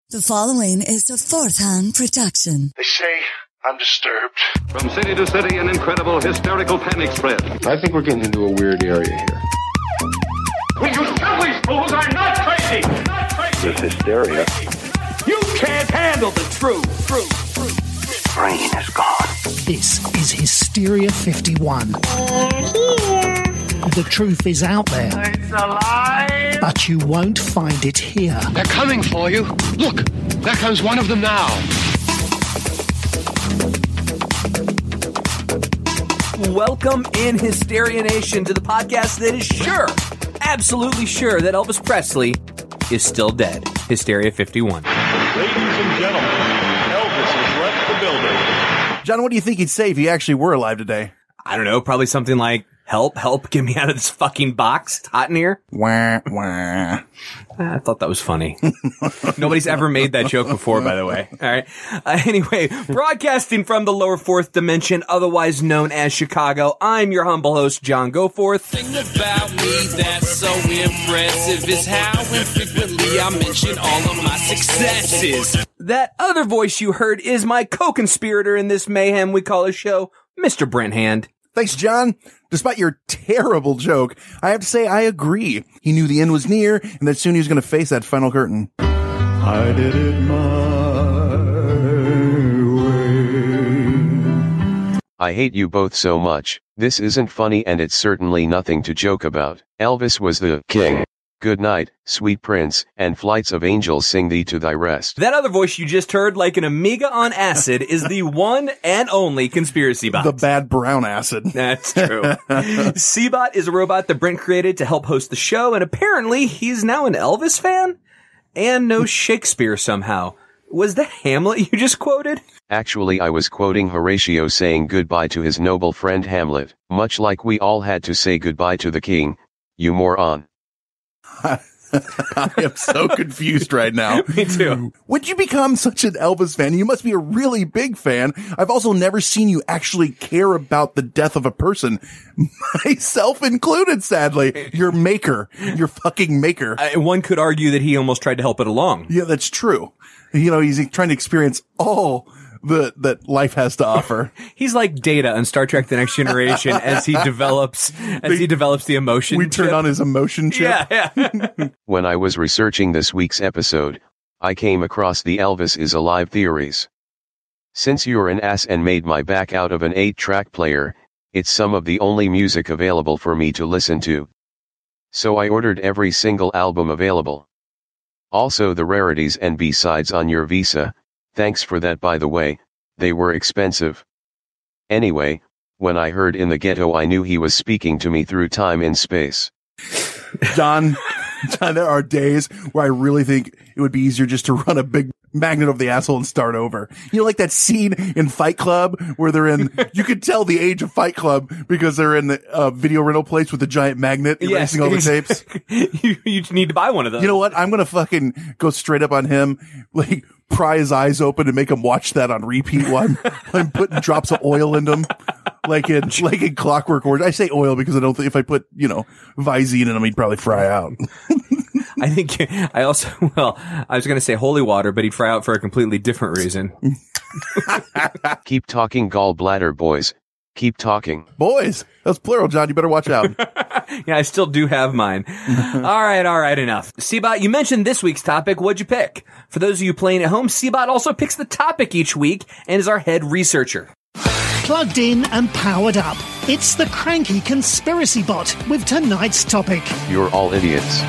The following is a fourth-hand production. They say I'm disturbed. From city to city, an incredible hysterical panic spread. I think we're getting into a weird area here. Will you tell these fools I'm not crazy? Not crazy. This hysteria. You can't handle the truth. His brain is gone. This is Hysteria 51. The truth is out there. It's alive. But you won't find it here. They're coming for you. Look, there comes one of them now. Welcome in Hysteria Nation to the podcast that is sure, absolutely sure that Elvis Presley is still dead. Hysteria 51. Ladies and gentlemen, Elvis has left the building. John, what do you think he'd say if he actually were alive today? I don't know, probably something like, help, get me out of this fucking box. It's hot in here. Wah, wah. I thought that was funny. Nobody's ever made that joke before, by the way. All right. Anyway, broadcasting from the lower fourth dimension, otherwise known as Chicago, I'm your humble host, John Goforth. Thing about me that's so impressive is how infrequently I mention all of my successes. That other voice you heard is my co-conspirator in this mayhem we call a show, Mr. Brent Hand. Thanks, John. Despite your terrible joke, I have to say I agree. He knew the end was near and that soon he was going to face that final curtain. I did it my way. I hate you both so much. This isn't funny and it's certainly nothing to joke about. Elvis was the king. Good night, sweet prince, and flights of angels sing thee to thy rest. That other voice you just heard, like an Amiga on acid, is the one and only Conspiracy Bot. The bad brown acid. That's true. C-Bot is a robot that Brent created to help host the show, and apparently he's now an Elvis fan? And knows Shakespeare somehow. Was that Hamlet you just quoted? Actually, I was quoting Horatio saying goodbye to his noble friend Hamlet, much like we all had to say goodbye to the king, you moron. I am so confused right now. Me too. Would you become such an Elvis fan? You must be a really big fan. I've also never seen you actually care about the death of a person, myself included, sadly. Your fucking maker. One could argue that he almost tried to help it along. Yeah, that's true. You know, he's trying to experience all that life has to offer. He's like Data on Star Trek: The Next Generation as he develops the emotion. We turn on his emotion chip. Yeah. When I was researching this week's episode, I came across the Elvis is alive theories. Since you're an ass and made my back out of an 8-track player, it's some of the only music available for me to listen to. So I ordered every single album available. Also the rarities and B-sides on your Visa. Thanks for that, by the way, they were expensive. Anyway, when I heard In the Ghetto, I knew he was speaking to me through time and space. John, there are days where I really think it would be easier just to run a big magnet over the asshole and start over. You know, like that scene in Fight Club where you could tell the age of Fight Club because they're in the video rental place with a giant magnet erasing all the tapes. You need to buy one of those. You know what? I'm going to fucking go straight up on him, like pry his eyes open and make him watch that on repeat while I'm putting drops of oil in them. Like in Clockwork Orange. I say oil because I don't think if I put, Visine in him, he'd probably fry out. I think I was going to say holy water, but he'd fry out for a completely different reason. Keep talking, gallbladder boys. Keep talking. Boys. That's plural, John. You better watch out. Yeah, I still do have mine. All right, enough. C-Bot, you mentioned this week's topic. What'd you pick? For those of you playing at home, C-Bot also picks the topic each week and is our head researcher. Plugged in and powered up. It's the Cranky Conspiracy Bot with tonight's topic. You're all idiots.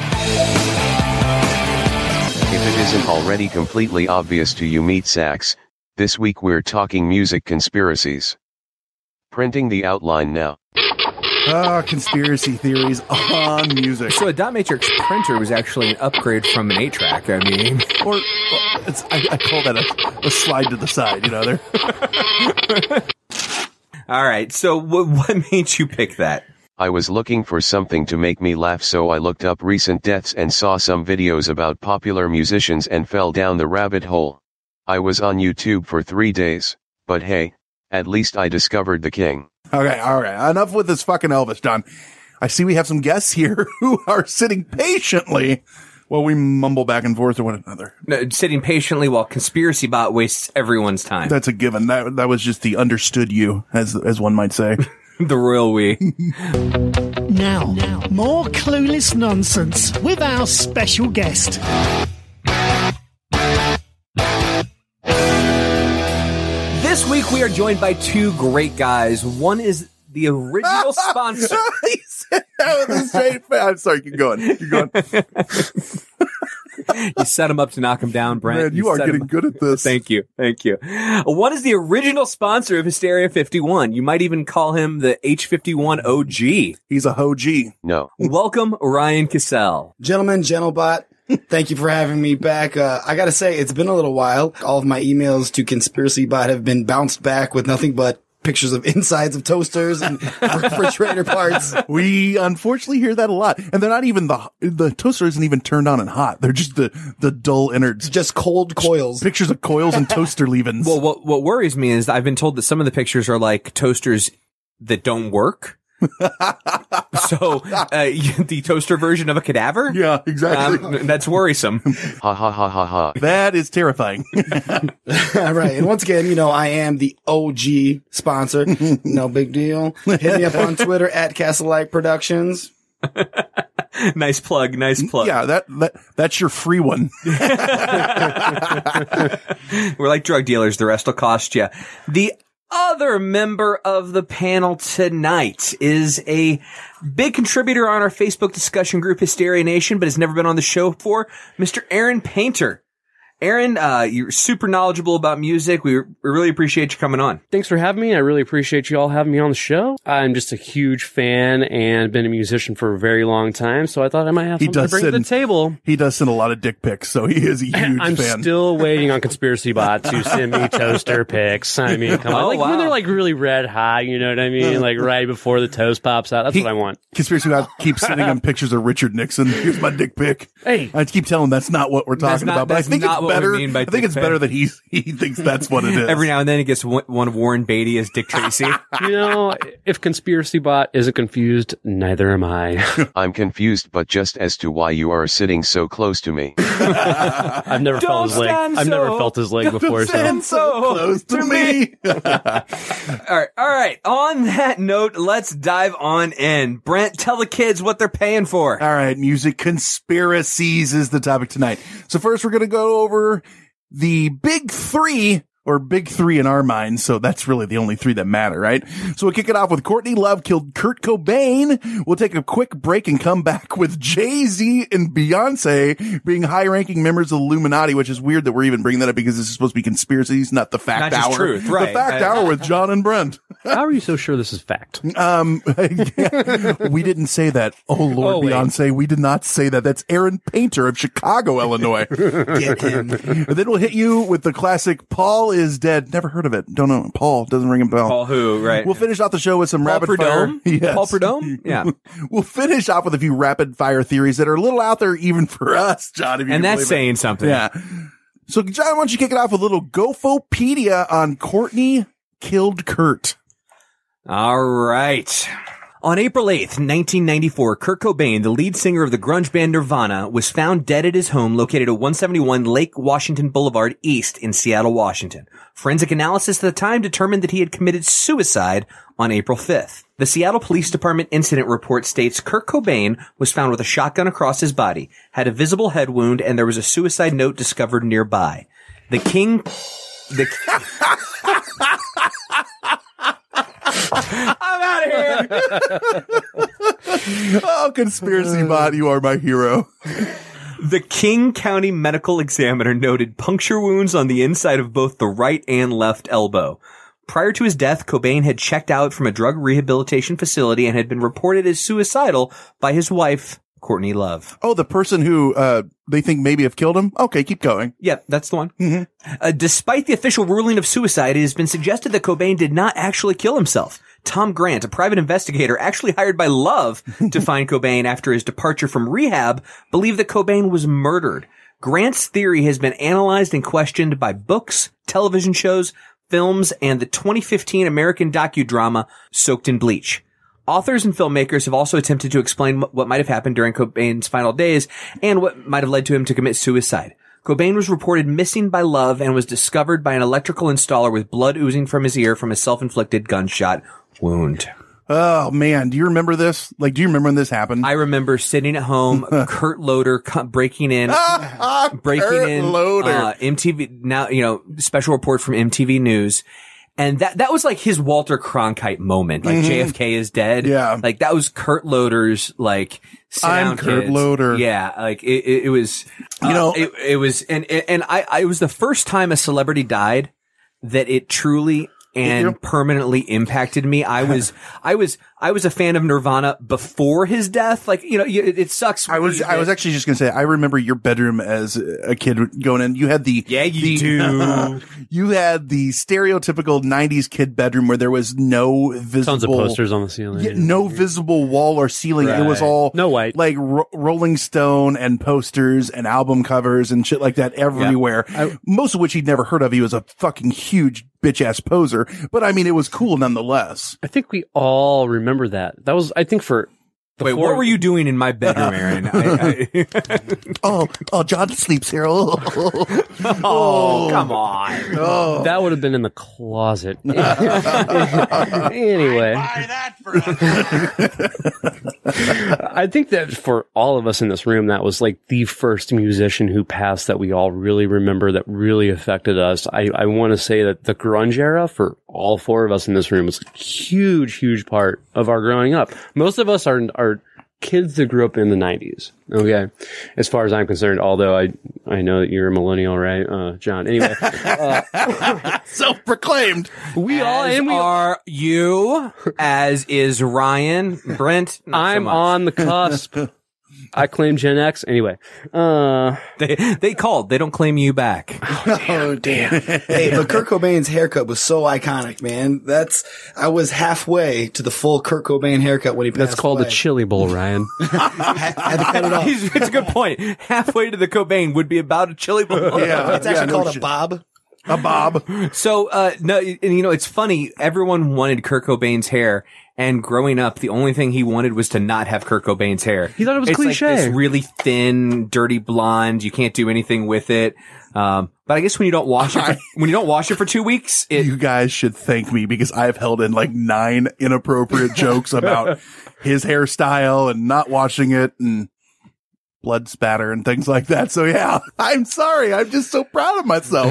If it isn't already completely obvious to you meat sacks, this week we're talking music conspiracies. Printing the outline now. Conspiracy theories on music. So a dot matrix printer was actually an upgrade from an 8-track, I mean. I call that a slide to the side, there. All right, so what made you pick that? I was looking for something to make me laugh, so I looked up recent deaths and saw some videos about popular musicians and fell down the rabbit hole. I was on YouTube for 3 days, but hey, at least I discovered the king. Okay, all right. Enough with this fucking Elvis, John. I see we have some guests here who are sitting patiently Well, we mumble back and forth to one another. No, sitting patiently while Conspiracy Bot wastes everyone's time. That's a given. That was just the understood you, as one might say. The royal we. Now, more clueless nonsense with our special guest. This week we are joined by two great guys. One is the original sponsor. He said that with a straight face. I'm sorry, keep going. You set him up to knock him down, Brent. Man, you are getting good at this. Thank you. One is the original sponsor of Hysteria 51. You might even call him the H51 OG. He's a OG. No. Welcome, Ryan Cassell. Gentlemen, Gentlebot, thank you for having me back. I gotta say, it's been a little while. All of my emails to Conspiracy Bot have been bounced back with nothing but pictures of insides of toasters and refrigerator parts. We unfortunately hear that a lot. And they're not even the toaster isn't even turned on and hot. They're just the dull innards. Just cold coils. Pictures of coils and toaster leave-ins. Well, what worries me is I've been told that some of the pictures are like toasters that don't work. So, the toaster version of a cadaver? Yeah, exactly. That's worrisome. Ha ha ha ha ha. That is terrifying. Right. And once again, I am the OG sponsor. No big deal. Hit me up on Twitter at Castlelight Productions. Nice plug. Yeah, that's your free one. We're like drug dealers. The rest will cost you. The other member of the panel tonight is a big contributor on our Facebook discussion group, Hysteria Nation, but has never been on the show before, Mr. Aaron Painter. Aaron, you're super knowledgeable about music. We really appreciate you coming on. Thanks for having me. I really appreciate you all having me on the show. I'm just a huge fan and been a musician for a very long time, so I thought I might have something to bring to the table. He does send a lot of dick pics, so he is a huge fan. I'm still waiting on Conspiracy Bot to send me toaster pics. I mean, come on. When they're like really red hot, you know what I mean? Like right before the toast pops out. That's what I want. Conspiracy Bot keeps sending him pictures of Richard Nixon. Here's my dick pic. Hey. I keep telling him that's not what we're talking about, but I think it's better. I think it's better that he thinks that's what it is. Every now and then he gets one of Warren Beatty as Dick Tracy. If Conspiracy Bot isn't confused, neither am I. I'm confused, but just as to why you are sitting so close to me. I've never felt his leg. I've never felt his leg before. Stand so close to me. All right. On that note, let's dive on in. Brent, tell the kids what they're paying for. All right, music conspiracies is the topic tonight. So first we're going to go over the big three, or big three in our minds, so that's really the only three that matter, right? So we'll kick it off with Courtney Love killed Kurt Cobain. We'll take a quick break and come back with Jay-Z and Beyonce being high-ranking members of the Illuminati, which is weird that we're even bringing that up because this is supposed to be conspiracies, not the fact not hour. Just truth, right. The fact hour with John and Brent. How are you so sure this is fact? We didn't say that. Oh, Lord, Beyonce, we did not say that. That's Aaron Painter of Chicago, Illinois. Get him. And then we'll hit you with the classic Paul is Dead. Never heard of it. Don't know. Paul doesn't ring a bell. Paul who, right. We'll finish off the show with some Paul rapid Prudhomme? fire. Yes. Paul Prudhomme? Yeah. We'll finish off with a few rapid fire theories that are a little out there even for us, John. If you and can that's saying something. Yeah. So, John, why don't you kick it off with a little Gofopedia on Courtney killed Kurt? All right. On April 8th, 1994, Kurt Cobain, the lead singer of the grunge band Nirvana, was found dead at his home located at 171 Lake Washington Boulevard East in Seattle, Washington. Forensic analysis at the time determined that he had committed suicide on April 5th. The Seattle Police Department incident report states Kurt Cobain was found with a shotgun across his body, had a visible head wound, and there was a suicide note discovered nearby. I'm out of here. Oh, Conspiracy Bot, you are my hero. The King County Medical Examiner noted puncture wounds on the inside of both the right and left elbow. Prior to his death, Cobain had checked out from a drug rehabilitation facility and had been reported as suicidal by his wife, Courtney Love. Oh, the person who they think maybe have killed him? Okay, keep going. Yep, that's the one. Mm-hmm. Despite the official ruling of suicide, it has been suggested that Cobain did not actually kill himself. Tom Grant, a private investigator actually hired by Love to find Cobain after his departure from rehab, believed that Cobain was murdered. Grant's theory has been analyzed and questioned by books, television shows, films, and the 2015 American docudrama Soaked in Bleach. Authors and filmmakers have also attempted to explain what might have happened during Cobain's final days and what might have led to him to commit suicide. Cobain was reported missing by Love and was discovered by an electrical installer with blood oozing from his ear from a self-inflicted gunshot wound. Oh man, do you remember this? Like, do you remember when this happened? I remember sitting at home, Kurt Loder breaking in, MTV, now, special report from MTV News. And that was like his Walter Cronkite moment. Like JFK is dead. Yeah. Like that was Kurt Loder's like, I'm Kurt kids. Loder. Yeah. Like it was, it was, and it was the first time a celebrity died that it truly and permanently impacted me. I was a fan of Nirvana before his death. Like, it sucks. I was actually just going to say, I remember your bedroom as a kid going in. You had you had the stereotypical 90s kid bedroom where there was no visible. Tons of posters on the ceiling. No visible wall or ceiling. Right. It was all no white. Like Rolling Stone and posters and album covers and shit like that everywhere. Most of which he'd never heard of. He was a fucking huge bitch ass poser. But I mean, it was cool nonetheless. I think we all remember that. That was, I think, for the Wait, what were you doing in my bedroom, Aaron? Oh, John sleeps here. Oh, come on. Oh. That would have been in the closet. Anyway. I think that for all of us in this room, that was like the first musician who passed that we all really remember that really affected us. I want to say that the grunge era for all four of us in this room was a huge, huge part of our growing up. Most of us are kids that grew up in the 90s. Okay. As far as I'm concerned, although I know that you're a millennial, right? John. Anyway. Self-proclaimed. We are you, as is Ryan, Brent. I'm on the cusp. I claim Gen X. Anyway. They called. They don't claim you back. Oh, damn. Hey, but Kurt Cobain's haircut was so iconic, man. I was halfway to the full Kurt Cobain haircut when he passed That's called away. a chili bowl, Ryan. had to cut it off. It's a good point. Halfway to the Cobain would be about a chili bowl. Yeah, it's actually called a bob. A bob. So, no, and it's funny. Everyone wanted Kurt Cobain's hair. And growing up, the only thing he wanted was to not have Kurt Cobain's hair. He thought it was cliche. Like this really thin, dirty blonde. You can't do anything with it. But I guess when you don't wash it, for 2 weeks, you guys should thank me because I've held in like 9 inappropriate jokes about his hairstyle and not washing it and blood spatter and things like that. So yeah, I'm sorry. I'm just so proud of myself.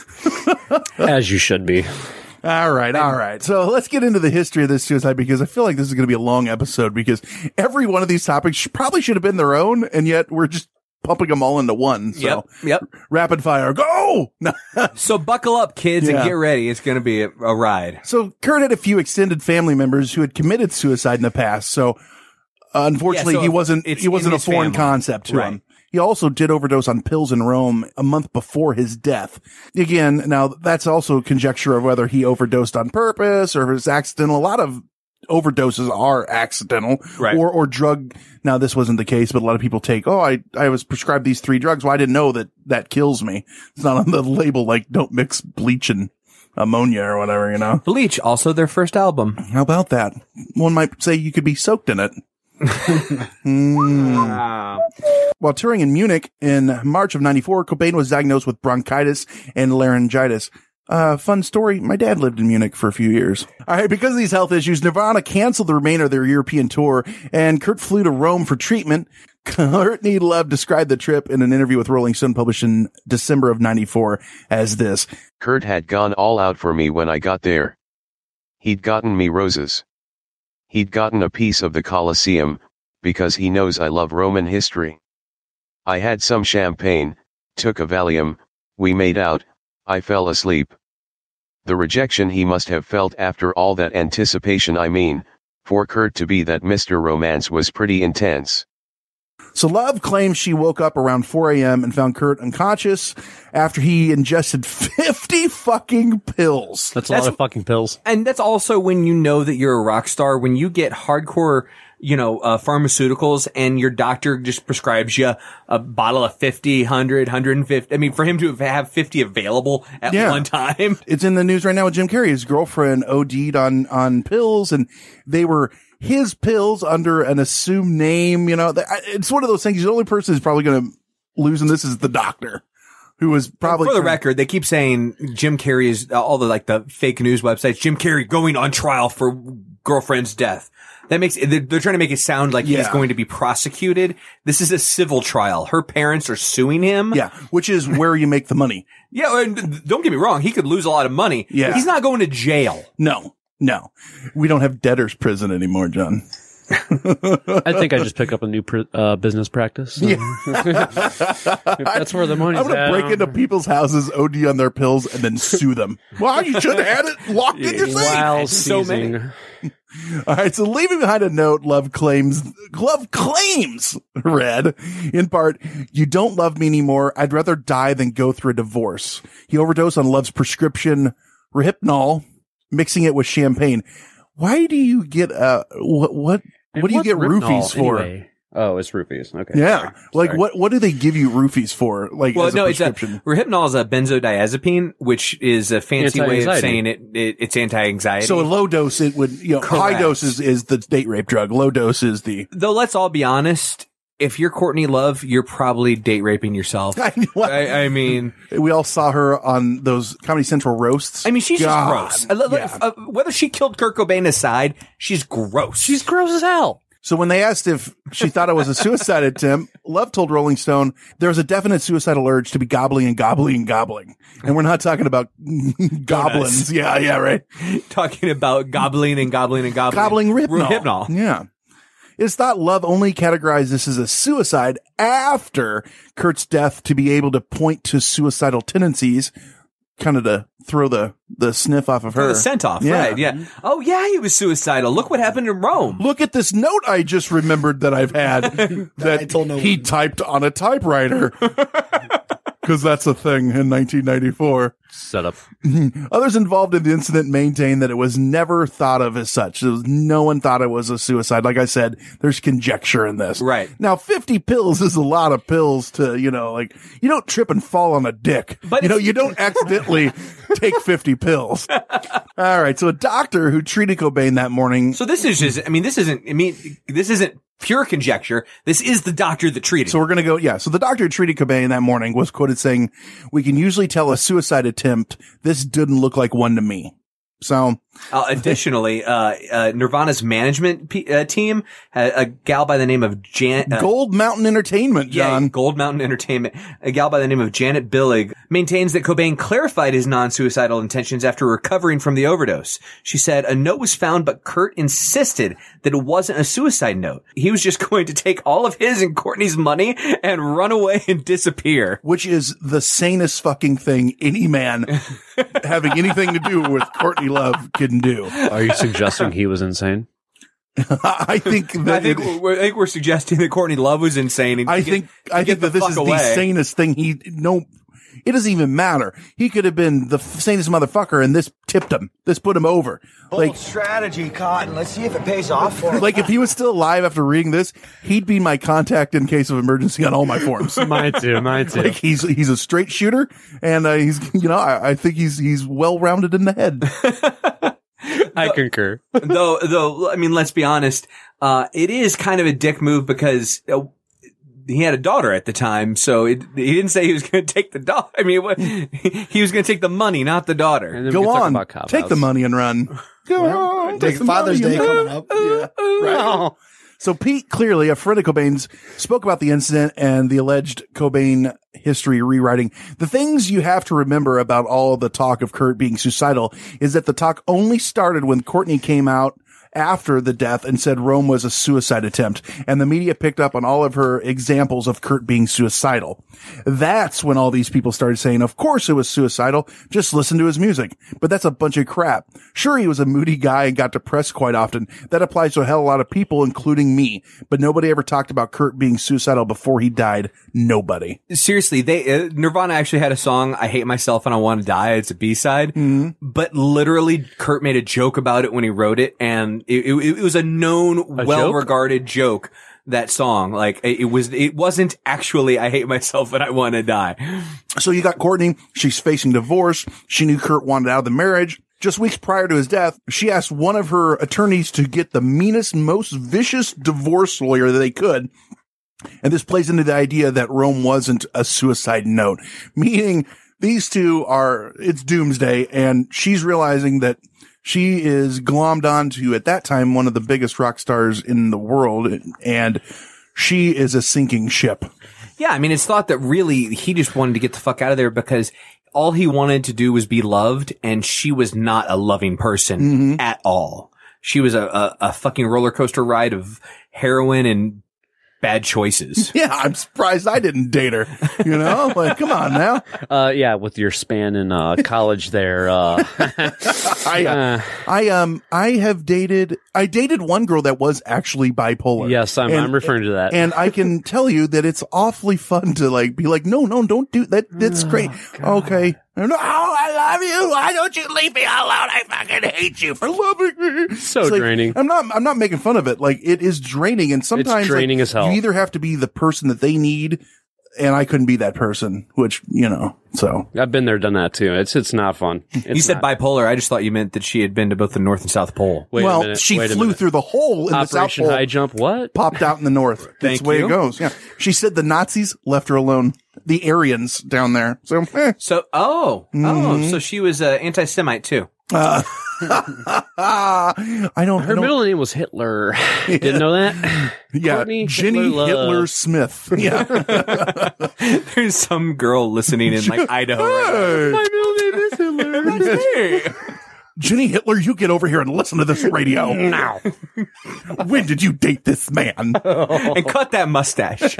As you should be. All right. So let's get into the history of this suicide because I feel like this is going to be a long episode because every one of these topics probably should have been their own, and yet we're just pumping them all into one. So yep. Rapid fire, go! So buckle up, kids, and get ready. It's going to be a ride. So Kurt had a few extended family members who had committed suicide in the past. So unfortunately, he wasn't a foreign concept to him. He also did overdose on pills in Rome a month before his death. Again, now that's also conjecture of whether he overdosed on purpose or it was accidental. A lot of overdoses are accidental or drug. Now this wasn't the case, but a lot of people take, I was prescribed these 3 drugs. Well, I didn't know that kills me. It's not on the label, like don't mix bleach and ammonia or whatever, Bleach, also their first album. How about that? One might say you could be soaked in it. While touring in Munich in March of 94, Cobain was diagnosed with bronchitis and laryngitis. Fun story. My dad lived in Munich for a few years. All right. Because of these health issues, Nirvana canceled the remainder of their European tour and Kurt flew to Rome for treatment. Courtney Love described the trip in an interview with Rolling Stone published in December of 94 as this. Kurt had gone all out for me when I got there. He'd gotten me roses. He'd gotten a piece of the Colosseum, because he knows I love Roman history. I had some champagne, took a Valium, we made out, I fell asleep. The rejection he must have felt after all that anticipation, for Kurt to be that Mr. Romance was pretty intense. So Love claims she woke up around 4 a.m. and found Kurt unconscious after he ingested 50 fucking pills. That's a lot of fucking pills. And that's also when you know that you're a rock star, when you get hardcore, pharmaceuticals and your doctor just prescribes you a bottle of 50, 100, 150. I mean, for him to have 50 available at one time. It's in the news right now with Jim Carrey. His girlfriend OD'd on pills and his pills under an assumed name. You know, it's one of those things. The only person who's probably going to lose in this is the doctor, who was probably. For the record, they keep saying Jim Carrey is all the like the fake news websites. Jim Carrey going on trial for girlfriend's death. That makes they're trying to make it sound like he's going to be prosecuted. This is a civil trial. Her parents are suing him. Yeah, which is where you make the money. Yeah, and don't get me wrong. He could lose a lot of money. Yeah. He's not going to jail. No. We don't have debtor's prison anymore, John. I think I just pick up a new business practice. Yeah. That's where the money's at. I'm going to break into people's houses, OD on their pills, and then sue them. Well, you should have had it locked in your safe. While so seizing. many. All right, so leaving behind a note, Love claims, read, in part, "You don't love me anymore. I'd rather die than go through a divorce." He overdosed on Love's prescription Rohypnol, mixing it with champagne. Why do you get, what do you get roofies for? Anyway? Oh, it's roofies. Okay. Yeah. Sorry. Like, what do they give you roofies for? Like, Well, as no, a it's prescription? Rohypnol is a benzodiazepine, which is a fancy way of Anti-anxiety. saying it's anti-anxiety. So a low dose, it would, high Correct. dose is the date rape drug. Low dose is the. Though, let's all be honest. If you're Courtney Love, you're probably date raping yourself. I mean, we all saw her on those Comedy Central roasts. I mean, she's God. just gross. Whether she killed Kurt Cobain aside, she's gross. She's gross as hell. So when they asked if she thought it was a suicide attempt, Love told Rolling Stone there was a definite suicidal urge to be gobbling and gobbling and gobbling. And we're not talking about goblins. Yeah, right. Talking about gobbling and gobbling and gobbling. Gobbling Rohypnol. Rohypnol. Yeah. It's thought Love only categorized this as a suicide after Kurt's death to be able to point to suicidal tendencies, kind of to throw the sniff off of her. The scent off, right, yeah. Oh, yeah, he was suicidal. Look what happened in Rome. Look at this note I just remembered that I've had that I told no he one. typed on a typewriter. Because that's a thing in 1994. Setup. Others involved in the incident maintain that it was never thought of as such. No one thought it was a suicide. Like I said, there's conjecture in this. Right. Now, 50 pills is a lot of pills to, you don't trip and fall on a dick. But you don't accidentally take 50 pills. All right. So a doctor who treated Cobain that morning. So this isn't pure conjecture. This is the doctor that treated. So we're going to go, yeah. So the doctor who treated Cobain that morning was quoted saying, "We can usually tell a suicide attempt. This didn't look like one to me." So additionally, Nirvana's management team, a gal by the name of Gold Mountain Entertainment, John. Yeah, Gold Mountain Entertainment. A gal by the name of Janet Billig maintains that Cobain clarified his non-suicidal intentions after recovering from the overdose. She said a note was found, but Kurt insisted that it wasn't a suicide note. He was just going to take all of his and Courtney's money and run away and disappear. Which is the sanest fucking thing any man having anything to do with Courtney Love can do. Are you suggesting he was insane? I think we're suggesting that Courtney Love was insane. And I think that this is the sanest thing it doesn't even matter. He could have been the sanest motherfucker, and this tipped him. This put him over. Bold strategy, Cotton. Let's see if it pays off for him. Like, if he was still alive after reading this, he'd be my contact in case of emergency on all my forms. Mine too. Like, he's a straight shooter, and I think he's well rounded in the head. I concur. Though, I mean, let's be honest. It is kind of a dick move because he had a daughter at the time, so he didn't say he was going to take the daughter. I mean, he was going to take the money, not the daughter. Go on, take the money and run. Go on, take Father's Day coming up. Yeah, right. So Pete, clearly a friend of Cobain's, spoke about the incident and the alleged Cobain history rewriting. The things you have to remember about all the talk of Kurt being suicidal is that the talk only started when Courtney came out after the death and said Rome was a suicide attempt, and the media picked up on all of her examples of Kurt being suicidal. That's when all these people started saying, of course it was suicidal, just listen to his music. But that's a bunch of crap. Sure, he was a moody guy and got depressed quite often. That applies to a hell of a lot of people, including me. But nobody ever talked about Kurt being suicidal before he died. Nobody. Seriously, Nirvana actually had a song, I Hate Myself and I Want to Die. It's a B-side. Mm-hmm. But literally, Kurt made a joke about it when he wrote it, and it was a known, well-regarded joke, that song. Like, it wasn't actually I Hate Myself and I Want to Die. So you got Courtney. She's facing divorce. She knew Kurt wanted out of the marriage. just weeks prior to his death, she asked one of her attorneys to get the meanest, most vicious divorce lawyer that they could. And this plays into the idea that Rome wasn't a suicide note, meaning these two it's doomsday, and she's realizing that she is glommed onto, at that time, one of the biggest rock stars in the world, and she is a sinking ship. Yeah, I mean, it's thought that really he just wanted to get the fuck out of there because all he wanted to do was be loved, and she was not a loving person at all. She was a fucking roller coaster ride of heroin and bad choices. Yeah, I'm surprised I didn't date her. You know, like, come on now. Yeah, with your span in college there. I dated one girl that was actually bipolar. Yes, I'm referring to that. And I can tell you that it's awfully fun to like be like, no, don't do that. That's great. God. Okay. No, I love you. Why don't you leave me alone? I fucking hate you for loving me. So draining. I'm not making fun of it. Like, it is draining, and sometimes it's draining as hell. You either have to be the person that they need, and I couldn't be that person, which, you know, so. I've been there, done that too. It's not fun. You said bipolar. I just thought you meant that she had been to both the North and South Pole. Well, she flew through the hole in the South Pole. Operation High Jump, what? Popped out in the North. That's the way it goes. Yeah. She said the Nazis left her alone. The Aryans down there. So, so she was anti-Semite too. Her middle name was Hitler. Didn't know that? Yeah. Courtney Jenny Hitler Smith. Yeah. There's some girl listening in like Idaho. Hey. My middle name is Hitler. Hey. Jenny Hitler, you get over here and listen to this radio. Now. When did you date this man? And cut that mustache.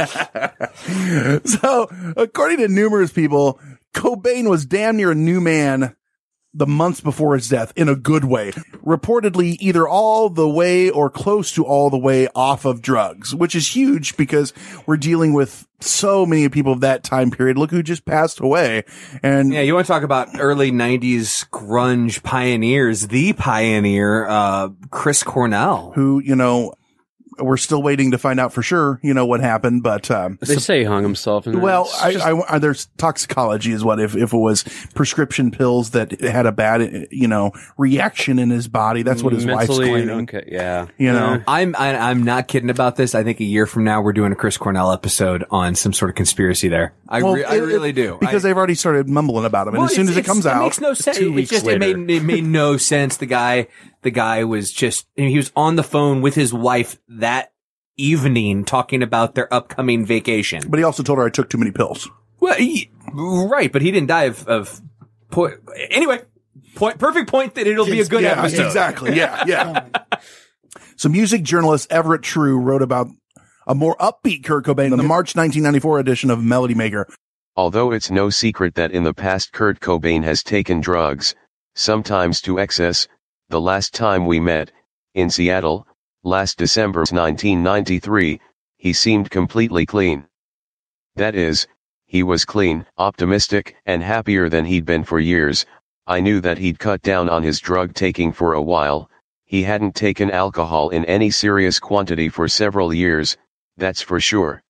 So, according to numerous people, Cobain was damn near a new man the months before his death, in a good way. Reportedly either all the way or close to all the way off of drugs, which is huge because we're dealing with so many people of that time period. Look who just passed away. And yeah, you want to talk about early 90s grunge pioneers, the pioneer, Chris Cornell. Who, you know, we're still waiting to find out for sure, you know, what happened, but, they say he hung himself. Well, there's toxicology is what, if it was prescription pills that had a bad, you know, reaction in his body. That's what his wife's claiming. Okay, yeah. You know, I'm not kidding about this. I think a year from now, we're doing a Chris Cornell episode on some sort of conspiracy there. I really do. Because they've already started mumbling about him. And as soon as it comes out, it makes no sense. It made no sense. The guy was just, he was on the phone with his wife that evening talking about their upcoming vacation. But he also told her I took too many pills. Well, right, but he didn't die of anyway, perfect point that it'll be a good episode. Exactly. Yeah. So music journalist Everett True wrote about a more upbeat Kurt Cobain in the March 1994 edition of Melody Maker. Although it's no secret that in the past Kurt Cobain has taken drugs, sometimes to excess. The last time we met, in Seattle, last December 1993, he seemed completely clean. That is, he was clean, optimistic, and happier than he'd been for years. I knew that he'd cut down on his drug taking for a while. He hadn't taken alcohol in any serious quantity for several years, that's for sure.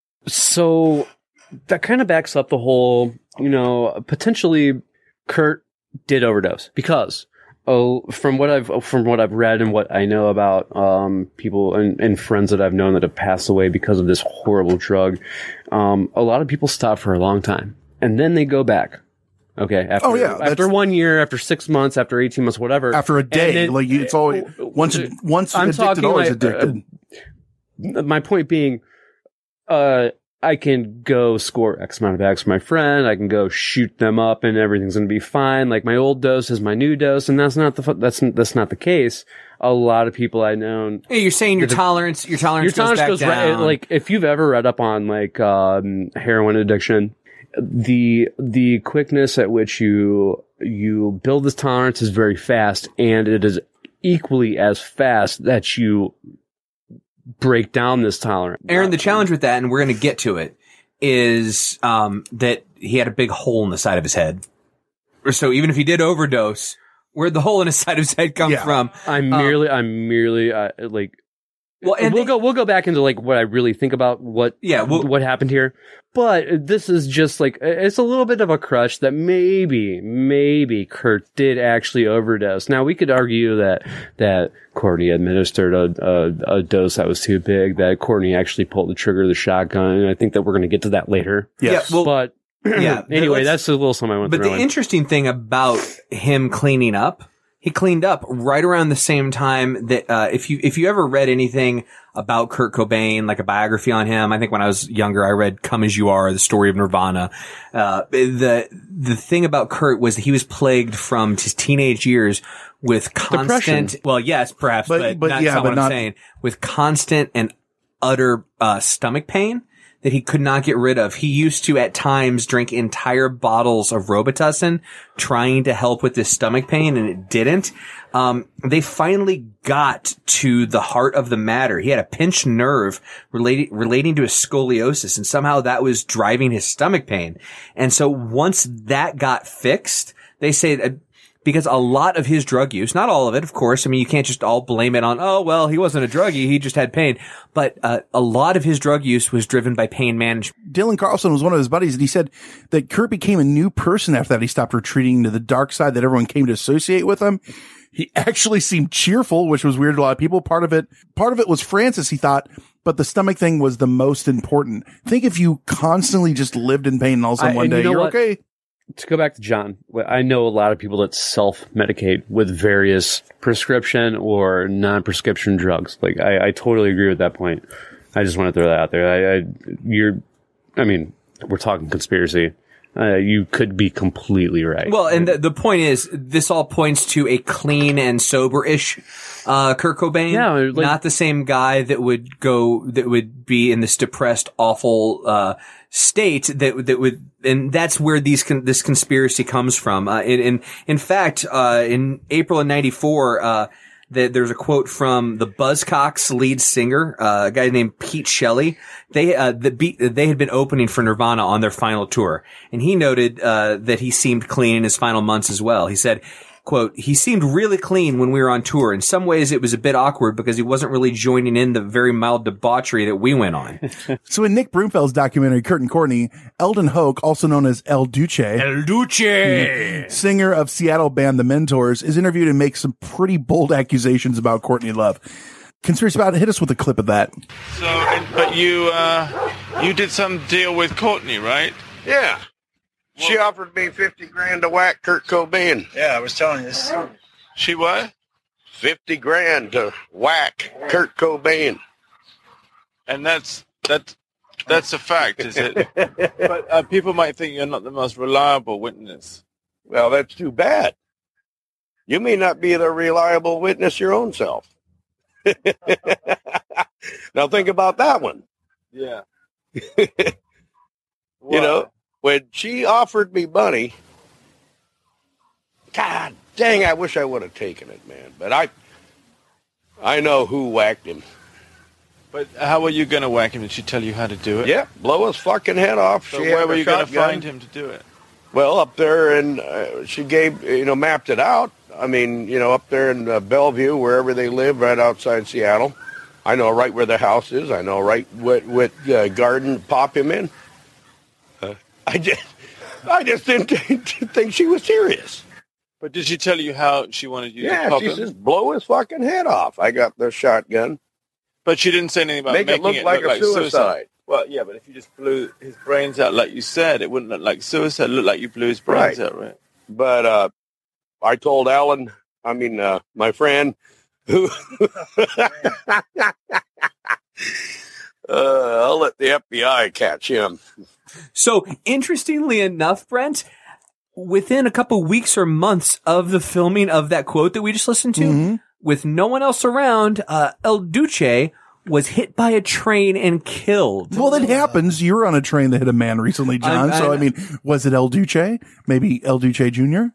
So, that kind of backs up the whole, you know, potentially Kurt did overdose because from what I've read and what I know about people and friends that I've known that have passed away because of this horrible drug, a lot of people stop for a long time and then they go back. Okay. After 1 year, after 6 months, after 18 months, whatever. After a day, then, like it's always once I'm addicted, always addicted. My point being, I can go score X amount of bags for my friend. I can go shoot them up, and everything's going to be fine. Like my old dose is my new dose, and that's not the case. A lot of people I know. Hey, you're saying your tolerance goes back down. Right, like if you've ever read up on like heroin addiction, the quickness at which you build this tolerance is very fast, and it is equally as fast that you break down this tolerance. Aaron, the challenge with that, and we're going to get to it, is that he had a big hole in the side of his head. Or so even if he did overdose, where'd the hole in his side of his head come from? I'm merely like Well, and we'll go back into like what I really think about what happened here. But this is just like, it's a little bit of a crutch that maybe Kurt did actually overdose. Now we could argue that Courtney administered a dose that was too big, that Courtney actually pulled the trigger of the shotgun. And I think that we're going to get to that later. Yes. Yeah, well, but anyway, that's a little something I want to throw in. But the interesting thing about him cleaning up, he cleaned up right around the same time that, if you ever read anything about Kurt Cobain, like a biography on him, I think when I was younger, I read Come As You Are, the story of Nirvana. The thing about Kurt was that he was plagued from his teenage years with constant, depression. Well, yes, perhaps, but that's not what I'm saying, with constant and utter, stomach pain that he could not get rid of. He used to at times drink entire bottles of Robitussin trying to help with his stomach pain, and it didn't. They finally got to the heart of the matter. He had a pinched nerve relating to his scoliosis, and somehow that was driving his stomach pain. And so once that got fixed, they say that because a lot of his drug use, not all of it, of course. I mean, you can't just all blame it on, oh, well, he wasn't a druggie. He just had pain. But a lot of his drug use was driven by pain management. Dylan Carlson was one of his buddies, and he said that Kurt became a new person after that. He stopped retreating to the dark side that everyone came to associate with him. He actually seemed cheerful, which was weird to a lot of people. Part of it was Francis, he thought, but the stomach thing was the most important. Think if you constantly just lived in pain and all of a sudden one day you're okay. To go back to John, I know a lot of people that self-medicate with various prescription or non-prescription drugs. Like, I totally agree with that point. I just want to throw that out there. We're talking conspiracy. You could be completely right. Well, and the point is, this all points to a clean and sober-ish Kurt Cobain. Yeah, not the same guy that would be in this depressed, awful state that would, and that's where this conspiracy comes from. In fact, in April of '94, there's a quote from the Buzzcocks lead singer, a guy named Pete Shelley. They had been opening for Nirvana on their final tour, and he noted that he seemed clean in his final months as well. He said, quote, "He seemed really clean when we were on tour. In some ways it was a bit awkward because he wasn't really joining in the very mild debauchery that we went on." So in Nick Broomfield's documentary, Kurt and Courtney, Eldon Hoke, also known as El Duce, singer of Seattle band The Mentors, is interviewed and makes some pretty bold accusations about Courtney Love. Conspiracy About It, hit us with a clip of that. So, but you did some deal with Courtney, right? Yeah. She offered me $50,000 to whack Kurt Cobain. Yeah, I was telling you this. She what? $50,000 to whack Kurt Cobain. And that's a fact, is it? But people might think you're not the most reliable witness. Well, that's too bad. You may not be the reliable witness your own self. Now think about that one. Yeah. You know, when she offered me money, God dang, I wish I would have taken it, man. But I know who whacked him. But how were you going to whack him? Did she tell you how to do it? Yeah, blow his fucking head off. So where were you going to find him to do it? Well, up there, and she gave, mapped it out. I mean, up there in Bellevue, wherever they live, right outside Seattle. I know right where the house is. I know right what garden to pop him in. I just didn't think she was serious. But did she tell you how she wanted you to pop him? Yeah, she says, blow his fucking head off. I got the shotgun. But she didn't say anything about making it look like suicide. Well, yeah, but if you just blew his brains out like you said, it wouldn't look like suicide. It looked like you blew his brains out, right? But I told Alan, my friend, who I'll let the FBI catch him. So, interestingly enough, Brent, within a couple weeks or months of the filming of that quote that we just listened to, with no one else around, El Duce was hit by a train and killed. Well, that happens. You were on a train that hit a man recently, John. Was it El Duce? Maybe El Duce Jr.?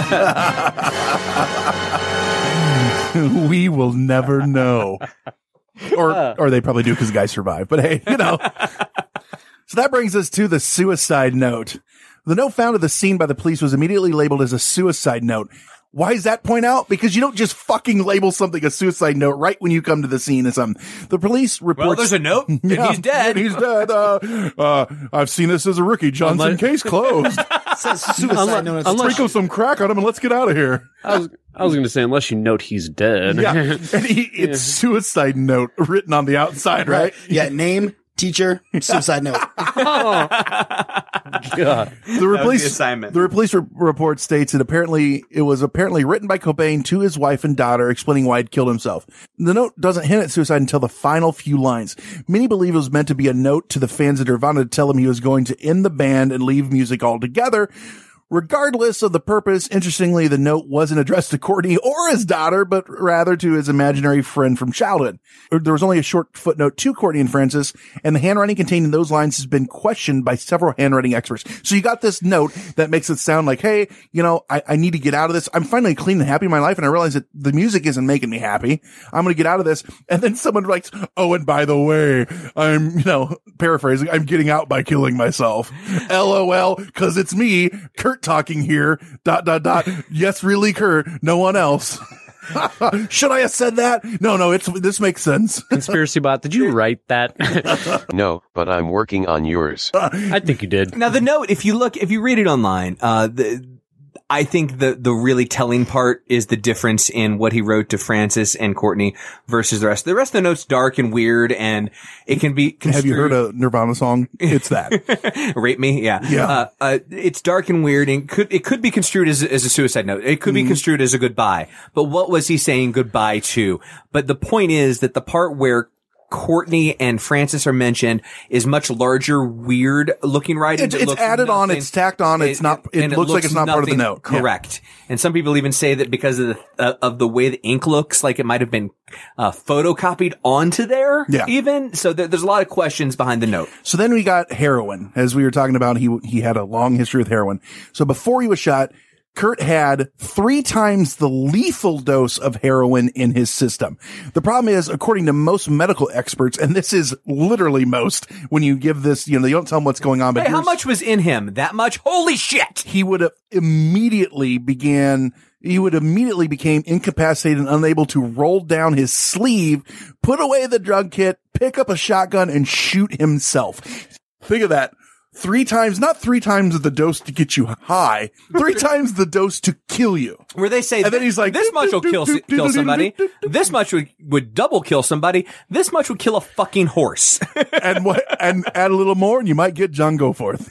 We will never know. Or they probably do because the guy survived. But hey, So that brings us to the suicide note. The note found at the scene by the police was immediately labeled as a suicide note. Why does that point out? Because you don't just fucking label something a suicide note right when you come to the scene as something. The police reports. Well, there's a note, and he's dead. He's dead. I've seen this as a rookie. Johnson case closed. Says suicide note. Sprinkle some crack on him and let's get out of here. I was going to say, unless you note he's dead. Yeah. And it's suicide note written on the outside, right? Yeah. Name, teacher, suicide note. Oh, God. The police report states it was apparently written by Cobain to his wife and daughter, explaining why he'd killed himself. The note doesn't hint at suicide until the final few lines. Many believe it was meant to be a note to the fans of Nirvana to tell them he was going to end the band and leave music altogether. Regardless of the purpose, interestingly, the note wasn't addressed to Courtney or his daughter, but rather to his imaginary friend from childhood. There was only a short footnote to Courtney and Francis, and the handwriting contained in those lines has been questioned by several handwriting experts. So you got this note that makes it sound like, hey, I need to get out of this. I'm finally clean and happy in my life, and I realize that the music isn't making me happy. I'm going to get out of this. And then someone writes, oh, and by the way, I'm, paraphrasing, I'm getting out by killing myself. LOL, cause it's me, Kurt talking here, ... Yes, really, Kurt, no one else. Should I have said that? No, this makes sense. Conspiracy bot, did you write that? No, but I'm working on yours. I think you did. Now the note, if you read it online, I think the really telling part is the difference in what he wrote to Francis and Courtney versus the rest. The rest of the note's dark and weird, and it can be construed. Have you heard a Nirvana song? It's that. Rape Me? Yeah. Yeah. It's dark and weird, and it could be construed as a suicide note. It could be construed as a goodbye. But what was he saying goodbye to? But the point is that the part where Courtney and Francis are mentioned is much larger, weird looking writing. It's added on, it's tacked on, it looks like it's not part of the note. Correct. Yeah. And some people even say that because of the way the ink looks, like it might have been photocopied onto there. Yeah. Even. So there's a lot of questions behind the note. So then we got heroin. As we were talking about, he had a long history with heroin. So before he was shot, Kurt had 3 times the lethal dose of heroin in his system. The problem is, according to most medical experts, and this is literally most, when you give this, they don't tell him what's going on. But how much was in him? That much? Holy shit! He would have immediately became incapacitated and unable to roll down his sleeve, put away the drug kit, pick up a shotgun, and shoot himself. Think of that. 3 times, not 3 times the dose to get you high, 3 times the dose to kill you. Where they say, and then he's like, this much will kill somebody. This much would double kill somebody. This much would kill a fucking horse. and add a little more and you might get John Goforth.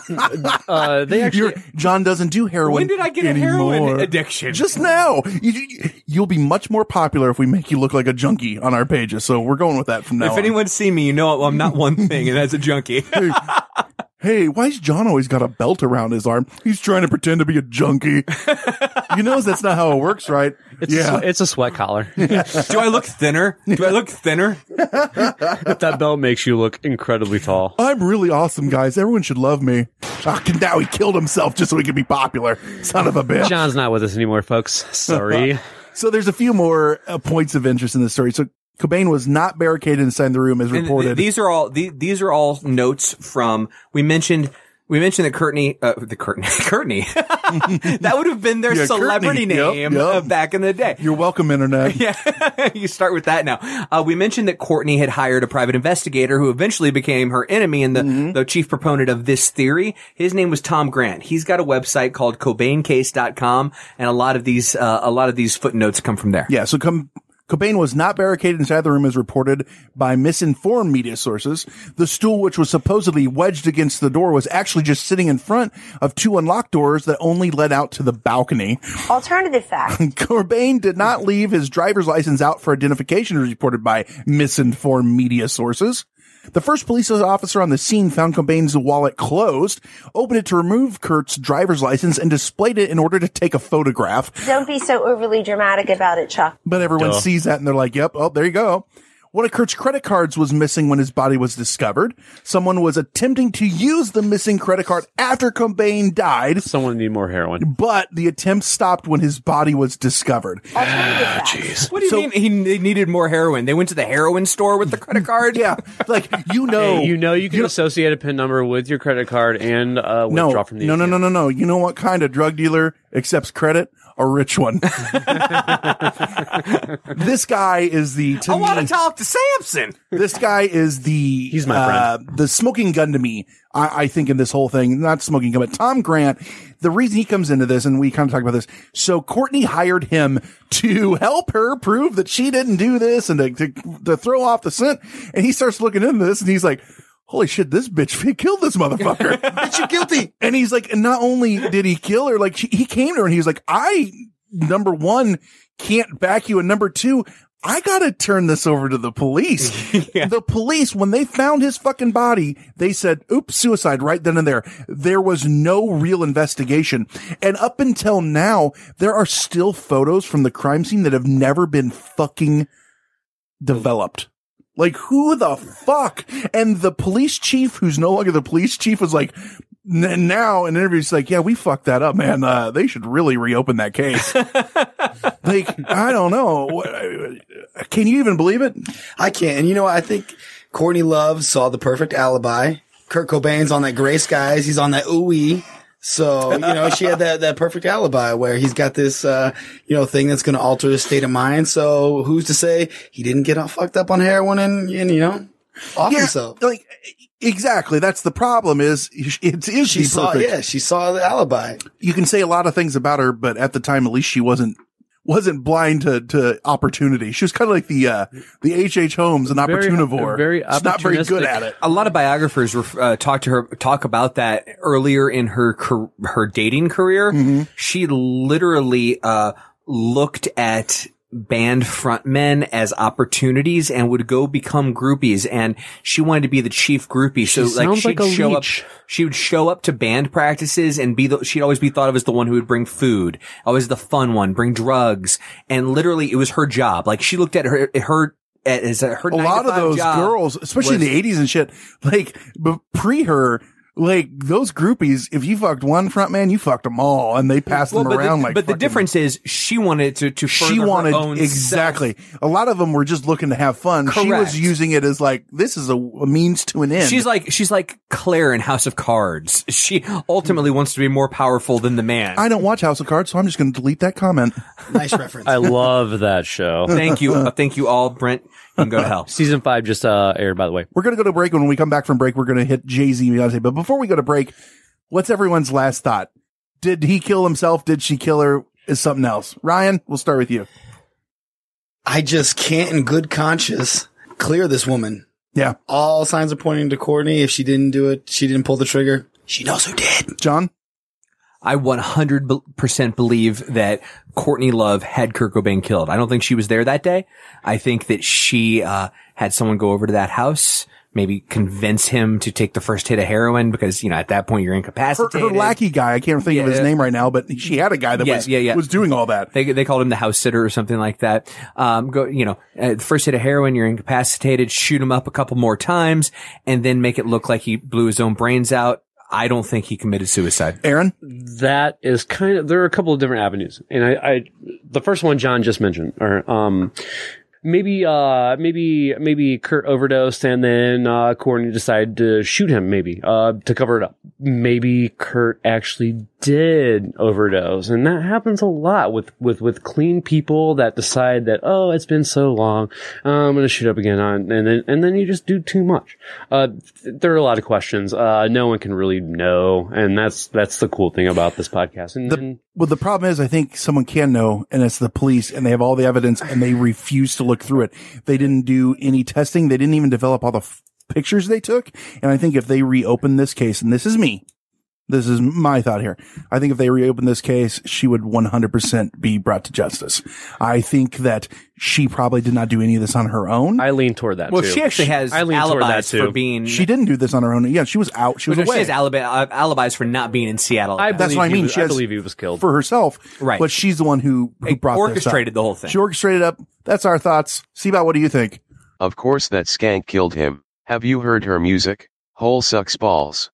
John doesn't do heroin. When did I get anymore. A heroin addiction? Just now. You'll be much more popular if we make you look like a junkie on our pages. So we're going with that from now on. If anyone's seen me, I'm not one thing, and that's a junkie. Hey, why's John always got a belt around his arm? He's trying to pretend to be a junkie. You know that's not how it works, right? It's a sweat collar. Do I look thinner? If that belt makes you look incredibly tall. I'm really awesome, guys. Everyone should love me. Now he killed himself just so he could be popular. Son of a bitch. John's not with us anymore, folks. Sorry. So there's a few more points of interest in this story. So Cobain was not barricaded inside the room as reported. And these are all notes from, we mentioned that Courtney, that would have been their celebrity name back in the day. You're welcome, internet. Yeah. You start with that now. We mentioned that Courtney had hired a private investigator who eventually became her enemy and the chief proponent of this theory. His name was Tom Grant. He's got a website called CobainCase.com, and a lot of these footnotes come from there. Yeah. So Cobain was not barricaded inside the room as reported by misinformed media sources. The stool, which was supposedly wedged against the door, was actually just sitting in front of 2 unlocked doors that only led out to the balcony. Alternative fact. Cobain did not leave his driver's license out for identification, as reported by misinformed media sources. The first police officer on the scene found Cobain's wallet closed, opened it to remove Kurt's driver's license, and displayed it in order to take a photograph. Don't be so overly dramatic about it, Chuck. But everyone sees that and they're like, yep, oh, there you go. One of Kurt's credit cards was missing when his body was discovered. Someone was attempting to use the missing credit card after Cobain died. Someone need more heroin. But the attempt stopped when his body was discovered. Jeez. What do you mean they needed more heroin? They went to the heroin store with the credit card? Yeah. Like, you can associate a PIN number with your credit card and withdraw from the ATM. No. You know what kind of drug dealer accepts credit, a rich one. This guy is I want to talk to Samson. This guy is he's my friend. The smoking gun to me, I think, in this whole thing. Not smoking gun, but Tom Grant. The reason he comes into this, and we kind of talked about this. So Courtney hired him to help her prove that she didn't do this and to throw off the scent. And he starts looking into this and he's like, holy shit, this bitch killed this motherfucker. Bitch, you guilty. And he's like, and not only did he kill her, like he came to her and he was like, number one, can't back you. And number two, I gotta turn this over to the police. Yeah. The police, when they found his fucking body, they said, oops, suicide right then and there. There was no real investigation. And up until now, there are still photos from the crime scene that have never been fucking developed. Like, who the fuck? And the police chief, who's no longer the police chief, was like, now in interviews, like, yeah, we fucked that up, man. They should really reopen that case. Like, I don't know. Can you even believe it? I can't. And you know what? I think Courtney Love saw the perfect alibi. Kurt Cobain's on that Gray Skies. He's on that ooey. So, she had that perfect alibi where he's got this, thing that's going to alter his state of mind. So who's to say he didn't get all fucked up on heroin and off himself? Like, exactly. That's the problem is she saw the alibi. You can say a lot of things about her, but at the time, at least she wasn't blind to opportunity. She was kind of like the H.H. Holmes, an opportunivore. She's not very good at it. A lot of biographers talk about that earlier in her dating career. Mm-hmm. She literally looked at band frontmen as opportunities and would go become groupies, and she wanted to be the chief groupie. So she would show up to band practices and she'd always be thought of as the one who would bring food, always the fun one, bring drugs, and literally it was her job. Like, she looked at her as her a lot of those girls, especially in the 80s and shit, like pre her. Like, those groupies, if you fucked one front man, you fucked them all, and they passed them around But the difference is she wanted to further her own exactly. self. A lot of them were just looking to have fun. Correct. She was using it as like, this is a means to an end. She's like Claire in House of Cards. She ultimately wants to be more powerful than the man. I don't watch House of Cards, so I'm just going to delete that comment. Nice reference. I love that show. Thank you. Thank you all, Brent. You can go to hell. Season 5 just aired, by the way. We're going to go to break. When we come back from break, we're going to hit Jay-Z and Beyonce. But before we go to break, what's everyone's last thought? Did he kill himself? Did she kill her? Is something else? Ryan, we'll start with you. I just can't in good conscience clear this woman. Yeah. All signs are pointing to Courtney. If she didn't do it, she didn't pull the trigger. She knows who did. John? I 100% believe that Courtney Love had Kurt Cobain killed. I don't think she was there that day. I think that she had someone go over to that house, maybe convince him to take the first hit of heroin because, at that point you're incapacitated. Her lackey guy, I can't think of his name right now, but she had a guy that was doing all that. They called him the house sitter or something like that. First hit of heroin, you're incapacitated, shoot him up a couple more times, and then make it look like he blew his own brains out. I don't think he committed suicide. Aaron? That is there are a couple of different avenues. And the first one John just mentioned, maybe Kurt overdosed and then Courtney decided to shoot him, to cover it up. Maybe Kurt actually did overdose, and that happens a lot with clean people that decide that, oh, it's been so long, I'm gonna shoot up again, and then you just do too much. There are a lot of questions. No one can really know, and that's the cool thing about this podcast. Well, the problem is, I think someone can know, and it's the police, and they have all the evidence, and they refuse to look through it. They didn't do any testing. They didn't even develop all the pictures they took. And I think if they reopen this case, and this is my thought here, I think if they reopen this case, she would 100% be brought to justice. I think that she probably did not do any of this on her own. I lean toward that, too. Well, she actually has alibis for being... She didn't do this on her own. Yeah, she was out. She was away. She has alibis for not being in Seattle. That's what I mean. I believe he was killed. For herself. Right. But she's the one who brought this up. Orchestrated the whole thing. She orchestrated up. That's our thoughts. Seabout, what do you think? Of course that skank killed him. Have you heard her music? Hole sucks balls.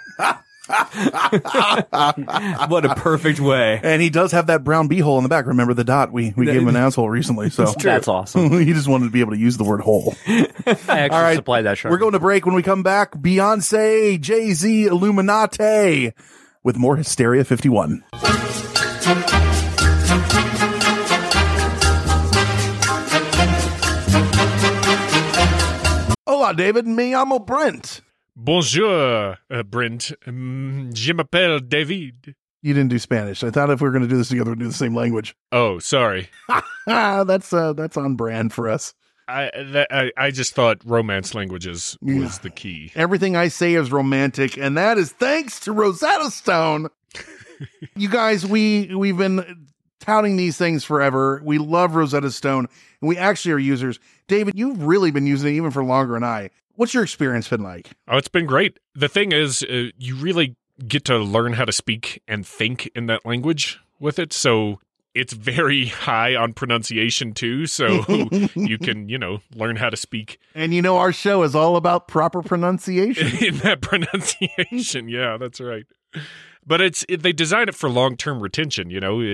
What a perfect way. And he does have that brown beehole in the back. Remember the dot? We gave him an asshole recently. So that's awesome. He just wanted to be able to use the word hole. I actually supplied that shirt. We're going to break. When we come back, Beyonce, Jay-Z, Illuminati with more Hysteria 51. Hola, David. Me llamo Brent. Bonjour, Brent. Je m'appelle David. You didn't do Spanish. I thought if we were going to do this together, we'd do the same language. Oh, sorry. That's on brand for us. I just thought romance languages was the key. Everything I say is romantic, and that is thanks to Rosetta Stone. You guys, we've been touting these things forever. We love Rosetta Stone, and we actually are users. David, you've really been using it even for longer than I. What's your experience been like? Oh, it's been great. The thing is, you really get to learn how to speak and think in that language with it. So it's very high on pronunciation too. So you can, learn how to speak. And our show is all about proper pronunciation. In that pronunciation. Yeah, that's right. But they design it for long-term retention,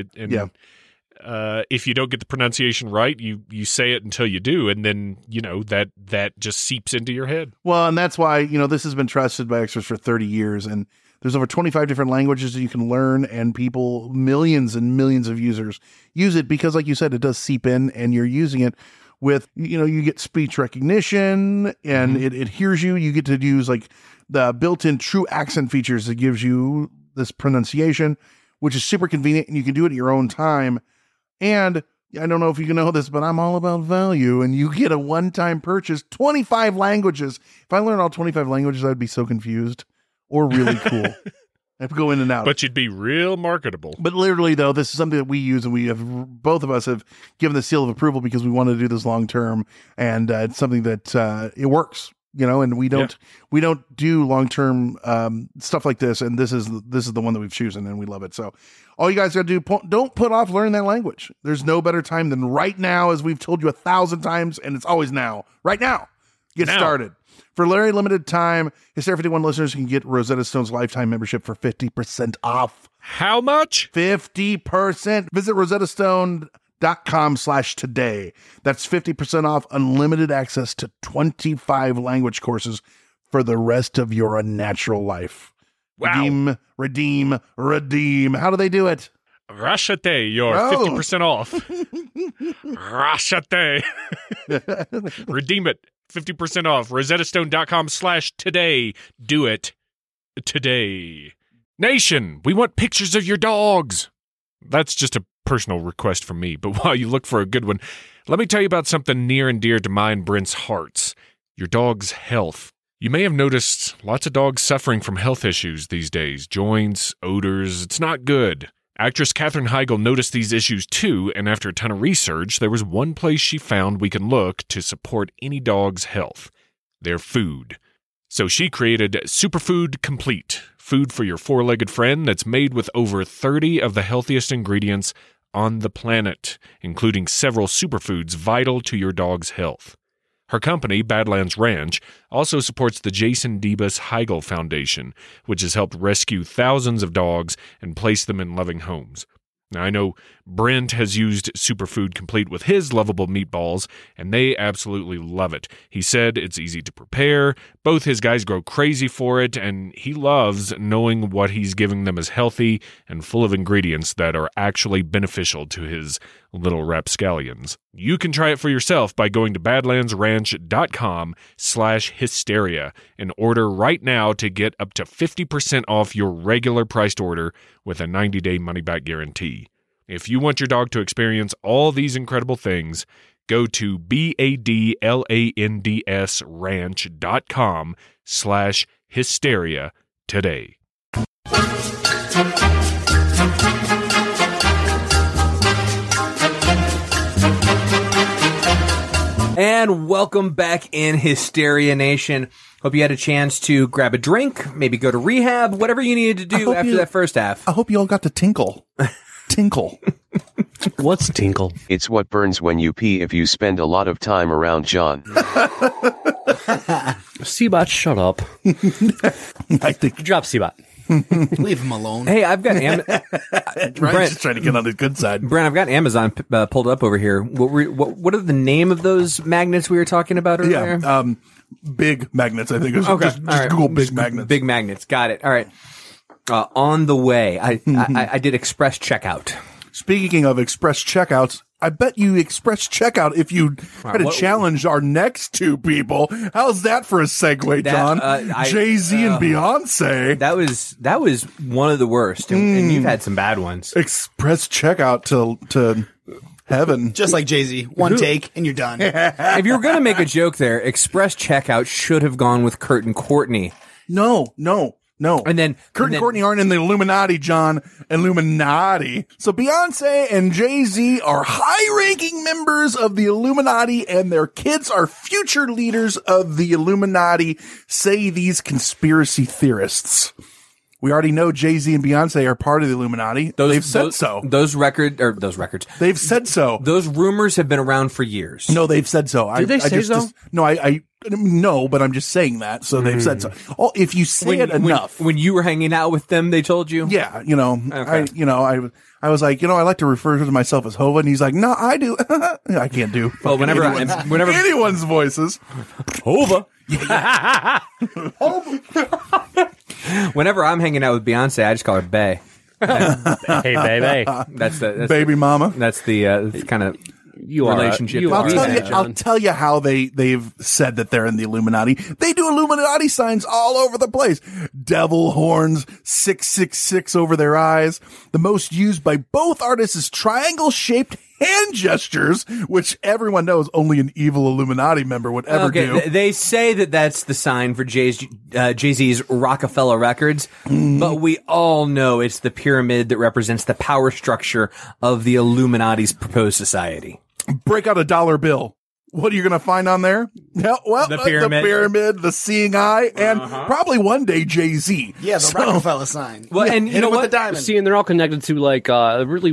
if you don't get the pronunciation right, you say it until you do, and then that just seeps into your head. Well, and that's why this has been trusted by experts for 30 years, and there's over 25 different languages that you can learn, and millions and millions of users use it because, like you said, it does seep in, and you're using it with you get speech recognition, and it hears you. You get to use like the built-in true accent features that gives you this pronunciation, which is super convenient, and you can do it at your own time. And I don't know if you know this, but I'm all about value, and you get a one-time purchase, 25 languages. If I learned all 25 languages, I'd be so confused or really cool. I have to go in and out. But you'd be real marketable. But literally, though, this is something that we use, and both of us have given the seal of approval because we want to do this long-term, and it's something that it works. And we don't do long-term stuff like this. And this is the one that we've chosen, and we love it. So all you guys got to do, don't put off learning that language. There's no better time than right now, as we've told you 1,000 times, and it's always now. Right now. Get started. For a very limited time, Hysteria 51 listeners can get Rosetta Stone's lifetime membership for 50% off. How much? 50%. Visit rosettastone.com/today. That's 50% off unlimited access to 25 language courses for the rest of your unnatural life. Wow. Redeem. How do they do it? Rashate, you're 50% off. Rashate. Redeem it. 50% off. rosettastone.com/today. Do it today. Nation, we want pictures of your dogs. That's just a personal request from me, but while you look for a good one, let me tell you about something near and dear to mine, Brent's hearts. Your dog's health. You may have noticed lots of dogs suffering from health issues these days. Joints, odors, it's not good. Actress Katherine Heigl noticed these issues too, and after a ton of research, there was one place she found we can look to support any dog's health: their food. So she created Superfood Complete, food for your four-legged friend that's made with over 30 of the healthiest ingredients on the planet, including several superfoods vital to your dog's health. Her company, Badlands Ranch, also supports the Jason Debus Heigl Foundation, which has helped rescue thousands of dogs and place them in loving homes. Now, I know Brent has used Superfood Complete with his lovable meatballs, and they absolutely love it. He said it's easy to prepare, both his guys grow crazy for it, and he loves knowing what he's giving them is healthy and full of ingredients that are actually beneficial to his little rapscallions. You can try it for yourself by going to badlandsranch.com/hysteria and order right now to get up to 50% off your regular priced order with a 90-day money-back guarantee. If you want your dog to experience all these incredible things, go to badlandsranch.com/hysteria today. And welcome back in Hysteria Nation. Hope you had a chance to grab a drink, maybe go to rehab, whatever you needed to do after that first half. I hope you all got to tinkle. Tinkle. What's tinkle? It's what burns when you pee if you spend a lot of time around John. Seabot, shut up. I think drop Seabot. Leave him alone. Hey, I've got Brent's trying to get on the good side. Brent, I've got Amazon pulled up over here. What are the name of those magnets we were talking about earlier? Yeah, big magnets. I think. Okay, just Google big magnets. Big magnets. Got it. All right. On the way. I did express checkout. Speaking of express checkouts, I bet you express checkout if you had to challenge our next two people. How's that for a segue, John? Jay-Z and Beyonce. That was one of the worst, and you've had some bad ones. Express checkout to heaven. Just like Jay-Z. One take, and you're done. If you were going to make a joke there, express checkout should have gone with Kurt and Courtney. No. And then Kurt and Courtney aren't in the Illuminati, John. Illuminati. So Beyonce and Jay-Z are high-ranking members of the Illuminati, and their kids are future leaders of the Illuminati, say these conspiracy theorists. We already know Jay-Z and Beyonce are part of the Illuminati. They've said so. Those records. They've said so. Those rumors have been around for years. No, they've said so. Did they say so? No, but I'm just saying that. So they've said so. Oh, if you say it enough. When you were hanging out with them, they told you? Yeah, Okay. I was like, I like to refer to myself as Hova, and he's like, no, I do. I can't do. Well, whenever anyone's voices. Hova. Whenever I'm hanging out with Beyonce, I just call her Bae. Hey, baby. That's baby mama. That's the kind of relationship. I'll tell you how they've said that they're in the Illuminati. They do Illuminati signs all over the place. Devil horns, 666 over their eyes. The most used by both artists is triangle-shaped hand gestures, which everyone knows only an evil Illuminati member would ever do. They say that that's the sign for Jay-Z's Rockefeller Records, but we all know it's the pyramid that represents the power structure of the Illuminati's proposed society. Break out a dollar bill. What are you going to find on there? Well, the pyramid, the seeing eye, and probably one day Jay-Z. Yeah, the Rockefeller sign. Well, and you know what? The diamond. See, and they're all connected to like really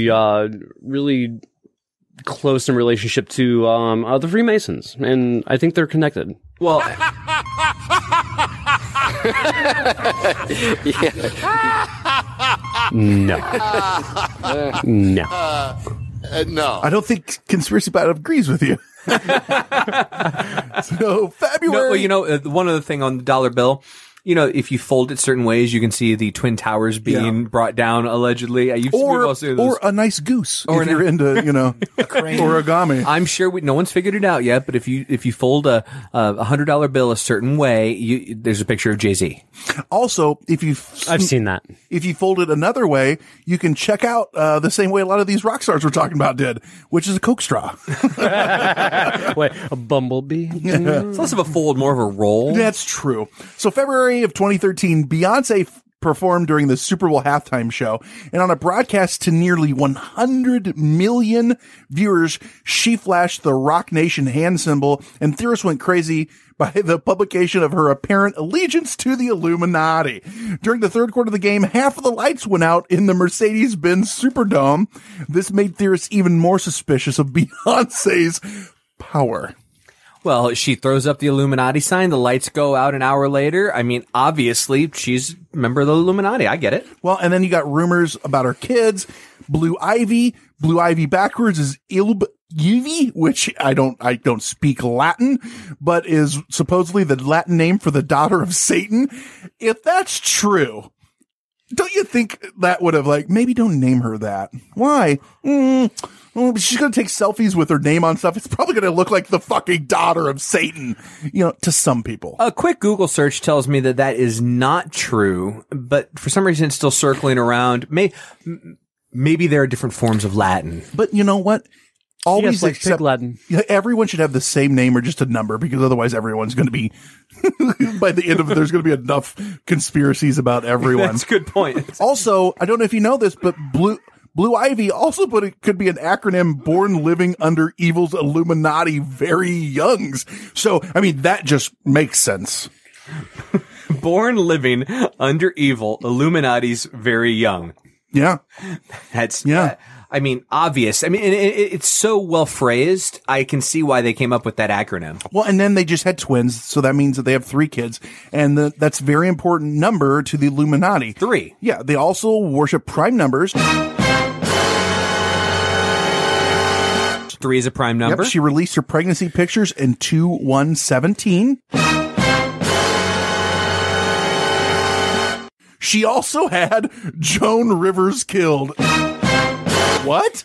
close in relationship to the Freemasons, and I think they're connected. Well, No. I don't think Conspiracy Bot agrees with you. So February. One other thing on the dollar bill. If you fold it certain ways, you can see the Twin Towers being brought down, allegedly. Or a nice goose, if you're into, origami. I'm sure no one's figured it out yet, but if you fold a $100 bill a certain way, there's a picture of Jay-Z. Also, I've seen that. If you fold it another way, you can check out the same way a lot of these rock stars we're talking about did, which is a Coke straw. Wait, a bumblebee? It's less of a fold, more of a roll. That's true. So February of 2013, Beyonce performed during the Super Bowl halftime show, and on a broadcast to nearly 100 million viewers, she flashed the Rock Nation hand symbol, and theorists went crazy by the publication of her apparent allegiance to the Illuminati. During the third quarter of the game, half of the lights went out in the Mercedes-Benz Superdome. This made theorists even more suspicious of Beyonce's power. Well, she throws up the Illuminati sign. The lights go out an hour later. I mean, obviously, she's a member of the Illuminati. I get it. Well, and then you got rumors about her kids. Blue Ivy. Blue Ivy backwards is Ilb-Ivy, which I don't speak Latin, but is supposedly the Latin name for the daughter of Satan. If that's true, don't you think that would have maybe don't name her that? Why? She's going to take selfies with her name on stuff. It's probably going to look like the fucking daughter of Satan, to some people. A quick Google search tells me that is not true, but for some reason it's still circling around. Maybe there are different forms of Latin. But you know what? Always accept Latin. Everyone should have the same name or just a number, because otherwise everyone's going to be, by the end of it, there's going to be enough conspiracies about everyone. That's a good point. Also, I don't know if you know this, but Blue Ivy also could be an acronym, Born Living Under Evil's Illuminati Very Youngs. So, I mean, that just makes sense. Born Living Under Evil Illuminati's Very Young. Yeah. That's, obvious. I mean, it's so well phrased. I can see why they came up with that acronym. Well, and then they just had twins. So that means that they have 3 kids. And that's a very important number to the Illuminati. 3. Yeah. They also worship prime numbers. 3 is a prime number. Yep, she released her pregnancy pictures in 2/1/17. She also had Joan Rivers killed. What?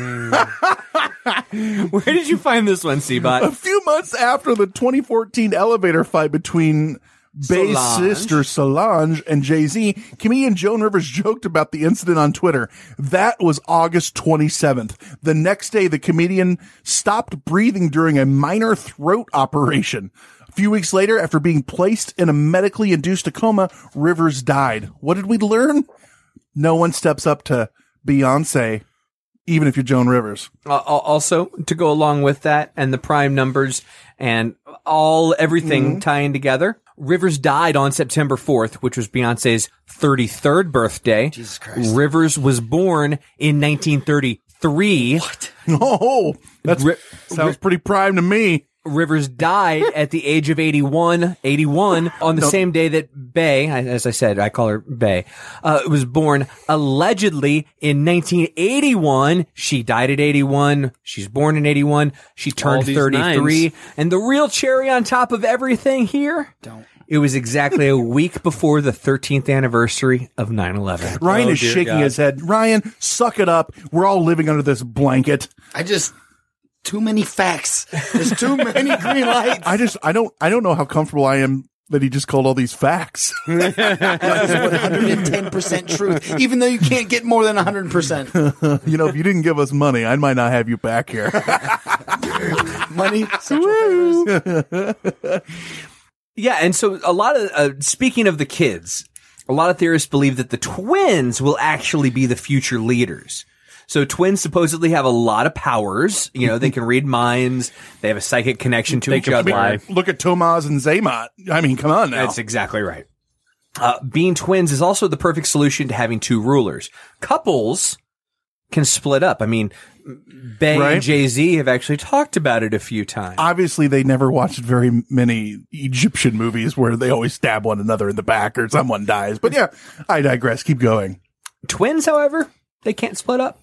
Where did you find this one, Seabot? A few months after the 2014 elevator fight between Bey's sister Solange and Jay-Z, comedian Joan Rivers joked about the incident on Twitter. That was August 27th. The next day, the comedian stopped breathing during a minor throat operation. A few weeks later, after being placed in a medically induced coma, Rivers died. What did we learn? No one steps up to Beyonce, even if you're Joan Rivers. Also, to go along with that and the prime numbers and everything tying together, Rivers died on September 4th, which was Beyonce's 33rd birthday. Jesus Christ. Rivers was born in 1933. What? Oh, that sounds pretty prime to me. Rivers died at the age of 81 on the same day that Bey, as I said, I call her Bey, was born allegedly in 1981. She died at 81. She's born in 81. She turned 33. Nines. And the real cherry on top of everything here, it was exactly a week before the 13th anniversary of 9/11. Ryan is shaking his head. Ryan, suck it up. We're all living under this blanket. Too many facts. There's too many green lights. I don't know how comfortable I am that he just called all these facts. That is 110% truth, even though you can't get more than 100%. You know, if you didn't give us money, I might not have you back here. Money, sexual favors. Yeah, and so a lot of, speaking of the kids, a lot of theorists believe that the twins will actually be the future leaders. So twins supposedly have a lot of powers. You know, they can read minds. They have a psychic connection to each other. Look at Tomaz and Zaymot. I mean, come on now. That's exactly right. Being twins is also the perfect solution to having two rulers. Couples can split up. I mean, Bey and Jay-Z have actually talked about it a few times. Obviously, they never watched very many Egyptian movies where they always stab one another in the back or someone dies. But yeah, I digress. Keep going. Twins, however, they can't split up.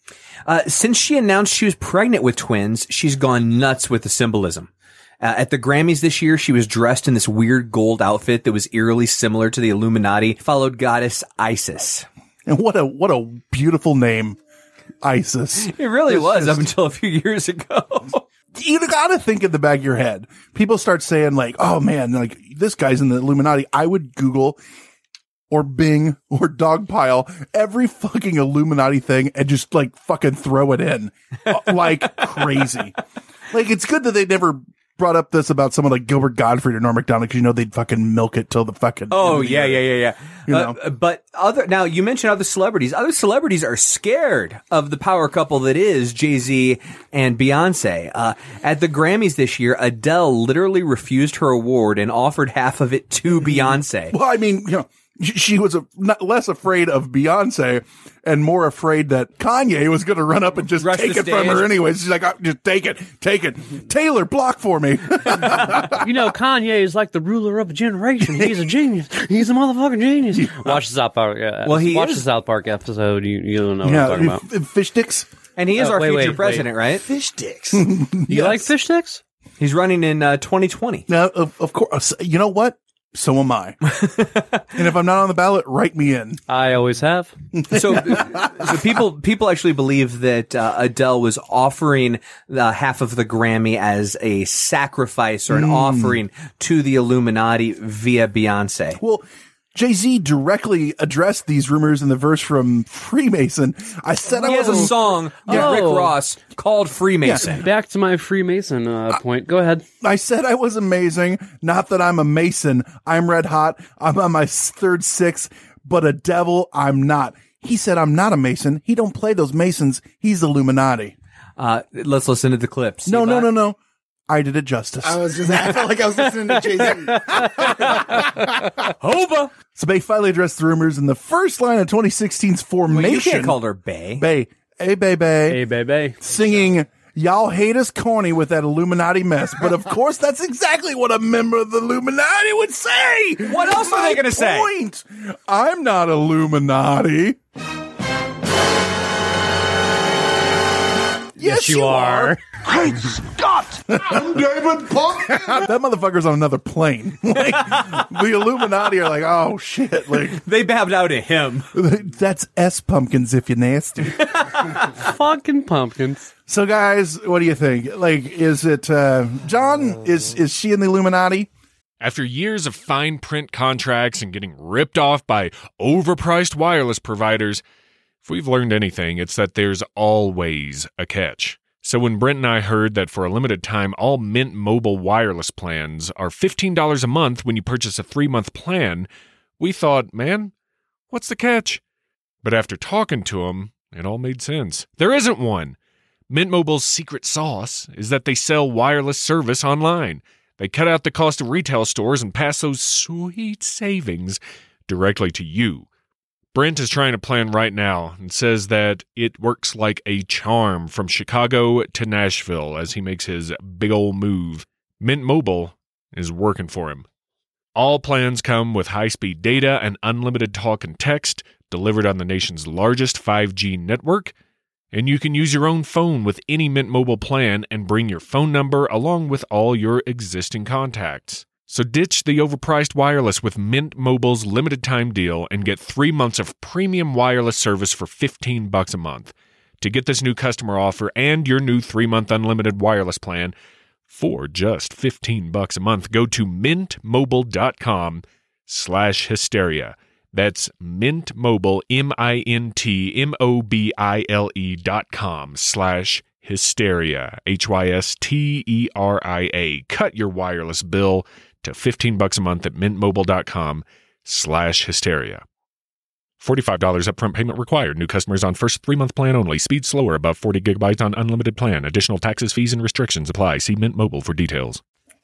Since she announced she was pregnant with twins, she's gone nuts with the symbolism. At the Grammys this year, she was dressed in this weird gold outfit that was eerily similar to the Illuminati, followed goddess Isis. And what a beautiful name, Isis. It really was up until a few years ago. You gotta think in the back of your head. People start saying like, oh man, like this guy's in the Illuminati. I would Google or Bing or Dogpile every fucking Illuminati thing and just like fucking throw it in like crazy. Like it's good that they never brought up this about someone like Gilbert Gottfried or Norm Macdonald because you know they'd fucking milk it till the fucking yeah. You know? But now you mentioned other celebrities. Other celebrities are scared of the power couple that is Jay-Z and Beyonce. At the Grammys this year, Adele literally refused her award and offered half of it to Beyonce. Well, I mean, you know, she was less afraid of Beyonce and more afraid that Kanye was going to run up and just take it from her anyways. She's like, just take it. Taylor, block for me. You know, Kanye is like the ruler of a generation. He's a genius. He's a motherfucking genius. Watch the South Park. Watch the South Park episode. You don't know what I'm talking about. Fish sticks. And he is our future president, right? Fish sticks. You like fish sticks? He's running in 2020. Now, of course. You know what? So am I. And if I'm not on the ballot, write me in. I always have. So people actually believe that Adele was offering half of the Grammy as a sacrifice or an offering to the Illuminati via Beyonce. Well, Jay-Z directly addressed these rumors in the verse from Freemason. I said he has a song with Rick Ross called Freemason. Yeah, back to my Freemason point. Go ahead. I said I was amazing. Not that I'm a Mason. I'm red hot. I'm on my third six, but a devil I'm not. He said I'm not a Mason. He don't play those Masons. He's Illuminati. Let's listen to the clips. No. I did it justice. I felt like I was listening to Jay-Z. Hova. So Bey finally addressed the rumors in the first line of 2016's Formation. Well, you can't call her Bey. Bey. Hey, Bey. Hey, Bey. Singing, y'all hate us corny with that Illuminati mess. But of course, that's exactly what a member of the Illuminati would say. What else are they going to say? I'm not Illuminati. Yeah, Yes, you are. Great Scott! I'm David Pumpkin! That motherfucker's on another plane. Like, the Illuminati are like, oh shit. Like, they bowed out to him. That's S pumpkins if you're nasty. Fucking pumpkins. So guys, what do you think? Like, is it, John, is she in the Illuminati? After years of fine print contracts and getting ripped off by overpriced wireless providers, if we've learned anything, it's that there's always a catch. So when Brent and I heard that for a limited time, all Mint Mobile wireless plans are $15 a month when you purchase a 3-month plan, we thought, man, what's the catch? But after talking to him, it all made sense. There isn't one. Mint Mobile's secret sauce is that they sell wireless service online. They cut out the cost of retail stores and pass those sweet savings directly to you. Brent is trying a plan right now and says that it works like a charm from Chicago to Nashville as he makes his big ol' move. Mint Mobile is working for him. All plans come with high-speed data and unlimited talk and text delivered on the nation's largest 5G network, and you can use your own phone with any Mint Mobile plan and bring your phone number along with all your existing contacts. So ditch the overpriced wireless with Mint Mobile's limited time deal and get 3 months of premium wireless service for $15 a month. To get this new customer offer and your new 3-month unlimited wireless plan for just $15 a month, go to mintmobile.com/hysteria. That's Mint Mobile, mintmobile.com/hysteria, HYSTERIA. Cut your wireless bill to $15 a month at mintmobile.com/hysteria. $45 upfront payment required. New customers on first 3-month plan only. Speed slower above 40 gigabytes on unlimited plan. Additional taxes, fees, and restrictions apply. See Mint Mobile for details.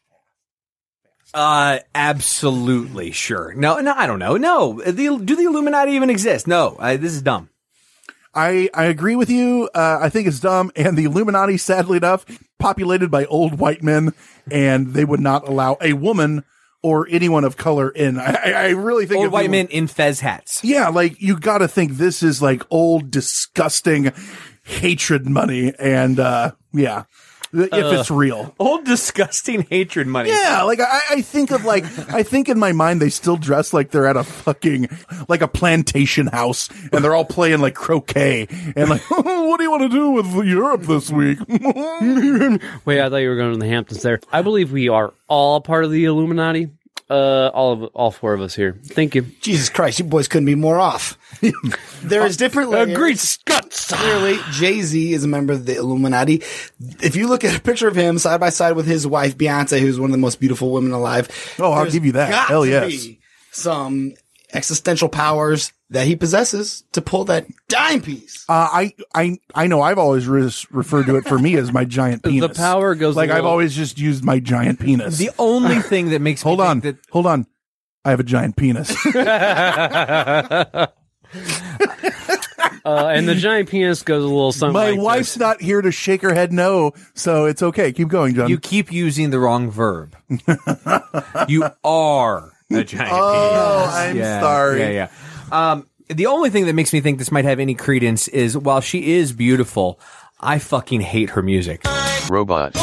Absolutely sure. No, I don't know. No. Do the Illuminati even exist? No. This is dumb. I agree with you. I think it's dumb. And the Illuminati, sadly enough, populated by old white men, and they would not allow a woman or anyone of color in. I really think old white men in fez hats. Yeah, like you got to think this is like old, disgusting hatred money, and yeah. If it's real. Old disgusting hatred money. Yeah, like I think in my mind they still dress like they're at a fucking, like a plantation house and they're all playing like croquet and like, what do you want to do with Europe this week? Wait, I thought you were going to the Hamptons there. I believe we are all part of the Illuminati. All 4 of us here. Thank you. Jesus Christ, you boys couldn't be more off. There is different layers. Great Scots. Clearly, Jay-Z is a member of the Illuminati. If you look at a picture of him side by side with his wife, Beyonce, who's one of the most beautiful women alive. Oh, I'll give you that. Hell yes. Some existential powers that he possesses to pull that dime piece. I know I've always referred to it for me as my giant penis. The power goes like I've always just used my giant penis. The only thing that makes me hold on. I have a giant penis. And the giant penis goes a little something My like wife's this. not here to shake her head no, so it's okay. Keep going, John. You keep using the wrong verb. You are a giant penis. Oh, I'm sorry. Yeah. The only thing that makes me think this might have any credence is while she is beautiful, I fucking hate her music. Robot.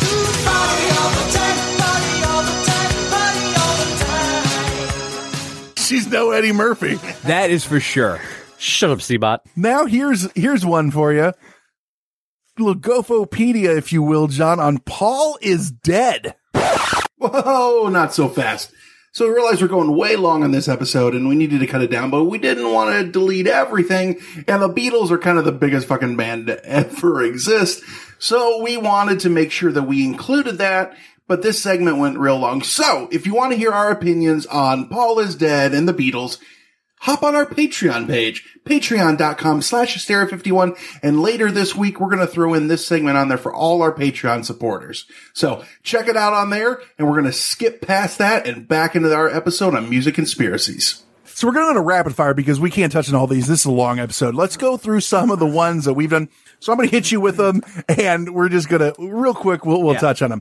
She's no Eddie Murphy. That is for sure. Shut up, C-Bot. Now here's one for you. Little Gophopedia, if you will, John, on Paul is Dead. Whoa, not so fast. So we realized we're going way long on this episode and we needed to cut it down, but we didn't want to delete everything. And the Beatles are kind of the biggest fucking band to ever exist. So we wanted to make sure that we included that, but this segment went real long. So if you want to hear our opinions on Paul is Dead and the Beatles, hop on our Patreon page, patreon.com/hysteria51. And later this week, we're going to throw in this segment on there for all our Patreon supporters. So check it out on there. And we're going to skip past that and back into our episode on music conspiracies. So we're going to rapid fire because we can't touch on all these. This is a long episode. Let's go through some of the ones that we've done. So I'm going to hit you with them and we're just going to real quick. We'll touch on them.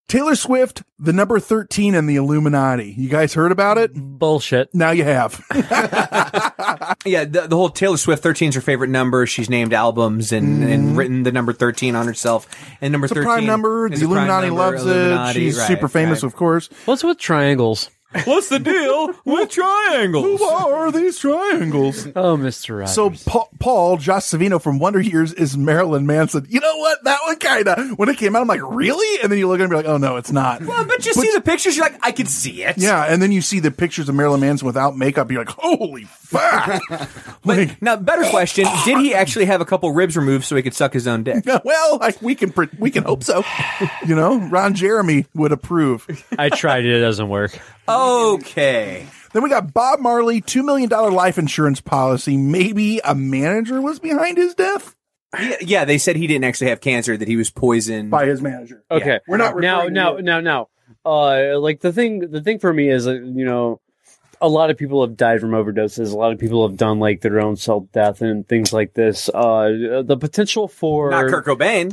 Taylor Swift, the number 13 in the Illuminati. You guys heard about it? Bullshit. Now you have. Yeah, the whole Taylor Swift 13 is her favorite number. She's named albums and written the number 13 on herself. And number It's a 13 prime number. The Illuminati loves it. She's super famous, of course. What's with triangles? What's the deal with triangles? Who are these triangles? Oh, Mr. Rogers. So Paul, Josh Savino from Wonder Years is Marilyn Manson. You know what? That one kind of, when it came out, I'm like, really? And then you look at it and be like, oh, no, it's not. Well, but you see the pictures, you're like, I can see it. Yeah, and then you see the pictures of Marilyn Manson without makeup, you're like, holy fuck. But now, better question, did he actually have a couple ribs removed so he could suck his own dick? Well, we can hope so. You know, Ron Jeremy would approve. I tried it. It doesn't work. Okay. Then we got Bob Marley, $2 million life insurance policy. Maybe a manager was behind his death? Yeah, they said he didn't actually have cancer, that he was poisoned by his manager. Okay. Yeah. We're not now. Like the thing for me is, you know, a lot of people have died from overdoses. A lot of people have done like their own self-death and things like this. The potential for not Kurt Cobain.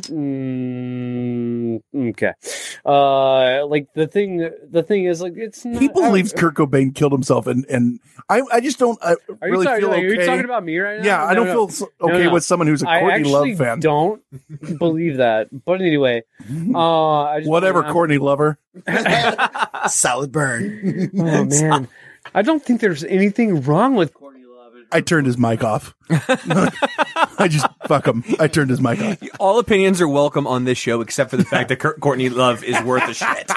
Okay. Like the thing is, like, it's not, people believe Kurt Cobain killed himself, and I just don't really feel okay. Are you talking about me right now? Yeah, I don't feel okay with someone who's a Courtney Love fan. I don't believe that. But anyway, whatever, Courtney Lover. Solid burn. Oh man. I don't think there's anything wrong with Courtney Love. I turned his mic off. I just, fuck him. I turned his mic off. All opinions are welcome on this show, except for the fact that Courtney Love is worth a shit.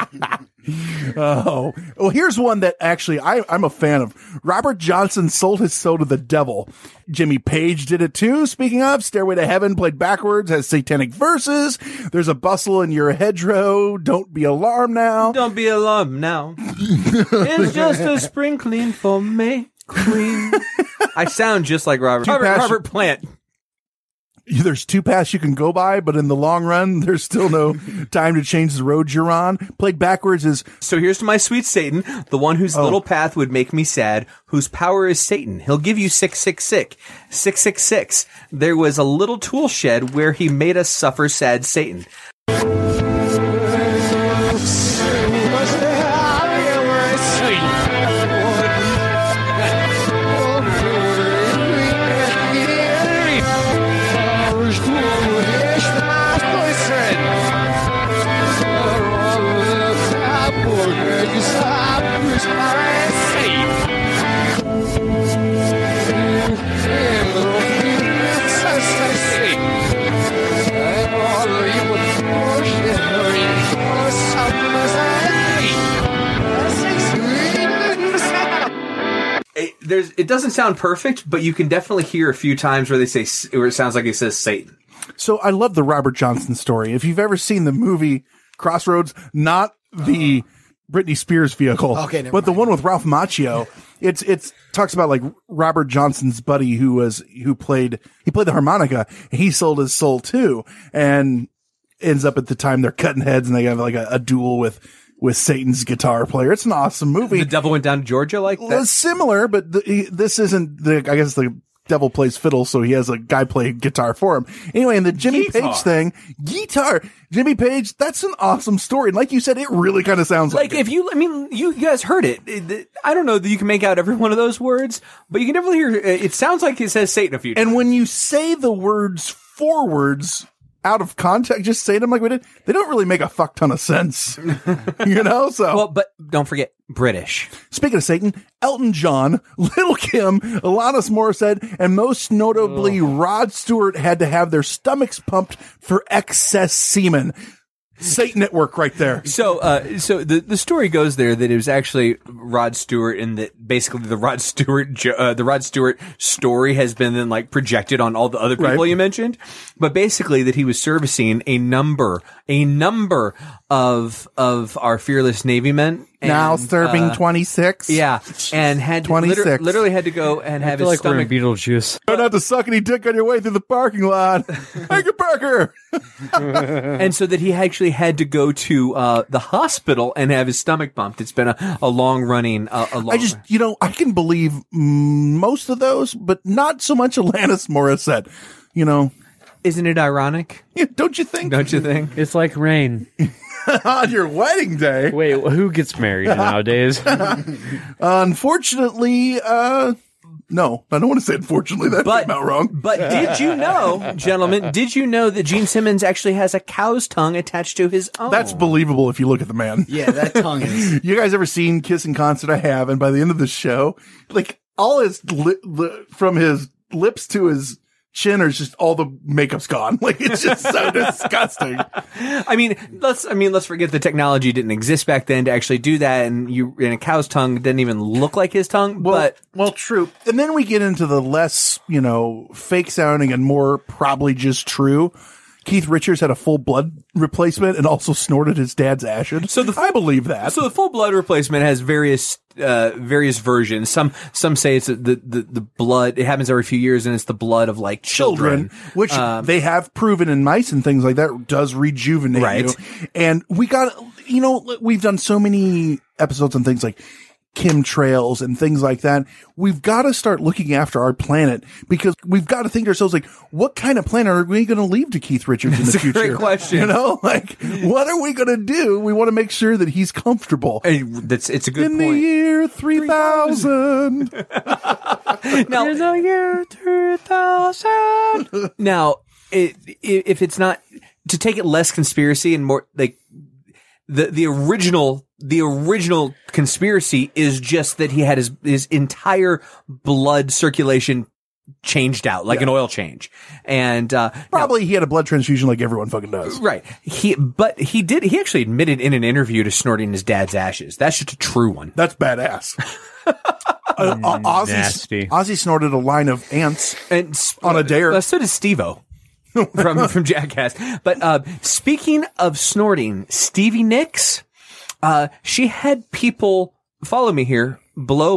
Oh, well, here's one that actually I'm a fan of. Robert Johnson sold his soul to the devil. Jimmy Page did it too. Speaking of, Stairway to Heaven played backwards, has satanic verses. There's a bustle in your hedgerow. Don't be alarmed now. Don't be alarmed now. It's just a sprinkling for me. Queen. I sound just like Robert Plant. There's two paths you can go by, but in the long run, there's still no time to change the road you're on. Played backwards is... So here's to my sweet Satan, the one whose little path would make me sad, whose power is Satan. He'll give you 666. 666. There was a little tool shed where he made us suffer sad Satan. It doesn't sound perfect, but you can definitely hear a few times where it sounds like it says Satan. So I love the Robert Johnson story. If you've ever seen the movie Crossroads, not the Britney Spears vehicle, but the one with Ralph Macchio, it's talks about like Robert Johnson's buddy who played the harmonica, and he sold his soul too, and ends up at the time they're cutting heads and they have like a duel with Satan's guitar player. It's an awesome movie. The Devil Went Down to Georgia like that? Well, similar, but this isn't I guess the devil plays fiddle, so he has a guy play guitar for him. Anyway, in the Jimmy Page thing, Jimmy Page, that's an awesome story. And like you said, it really kind of sounds like if you guys heard it. I don't know that you can make out every one of those words, but you can definitely hear it sounds like it says Satan a few times. And when you say the words forwards out of context, just say them like we did, they don't really make a fuck ton of sense. You know? So, well, but don't forget British. Speaking of Satan, Elton John, Lil' Kim, Alanis Morissette, and most notably Rod Stewart had to have their stomachs pumped for excess semen. Satan at work right there. So the story goes there that it was actually Rod Stewart, and that basically the Rod Stewart story has been then like projected on all the other people you mentioned, but basically that he was servicing a number of our fearless Navy men. Now serving 26. Yeah. And had 26. Literally had to go and have his stomach. We're in Beetlejuice. Don't have to suck any dick on your way through the parking lot. Thank you, Parker. And so that he actually had to go to the hospital and have his stomach pumped. It's been a long running. I can believe most of those, but not so much Alanis Morissette. You know, isn't it ironic? Yeah, don't you think? Don't you think? It's like rain. on your wedding day. Wait, who gets married nowadays? Unfortunately, no, I don't want to say unfortunately. That came out wrong. But did you know, gentlemen, that Gene Simmons actually has a cow's tongue attached to his own? That's believable if you look at the man. Yeah, that tongue is. You guys ever seen Kiss in Concert? I have. And by the end of the show, like all his from his lips to his chin is just all the makeup's gone. Like it's just so disgusting. Let's forget the technology didn't exist back then to actually do that, and a cow's tongue didn't even look like his tongue. Well, true. And then we get into the less, fake sounding and more probably just true. Keith Richards had a full blood replacement and also snorted his dad's ashes. I believe that. So the full blood replacement has various versions. Some say it's the blood. It happens every few years, and it's the blood of like children, which they have proven in mice and things like that does rejuvenate you. And we got, we've done so many episodes on things like chemtrails and things like that. We've got to start looking after our planet because we've got to think to ourselves, like, what kind of planet are we going to leave to Keith Richards in the future? That's a great question. What are we going to do? We want to make sure that he's comfortable. It's a good point. In the year 3000. Now, in the year 3000. Now, if it's not, to take it less conspiracy and more like the original conspiracy is just that he had his entire blood circulation changed out like an oil change. And probably he had a blood transfusion like everyone fucking does. Right. He actually admitted in an interview to snorting his dad's ashes. That's just a true one. That's badass. Ozzy snorted a line of ants on a dare. So did Steve-O. from Jackass. But speaking of snorting, Stevie Nicks, she had people follow me here, blow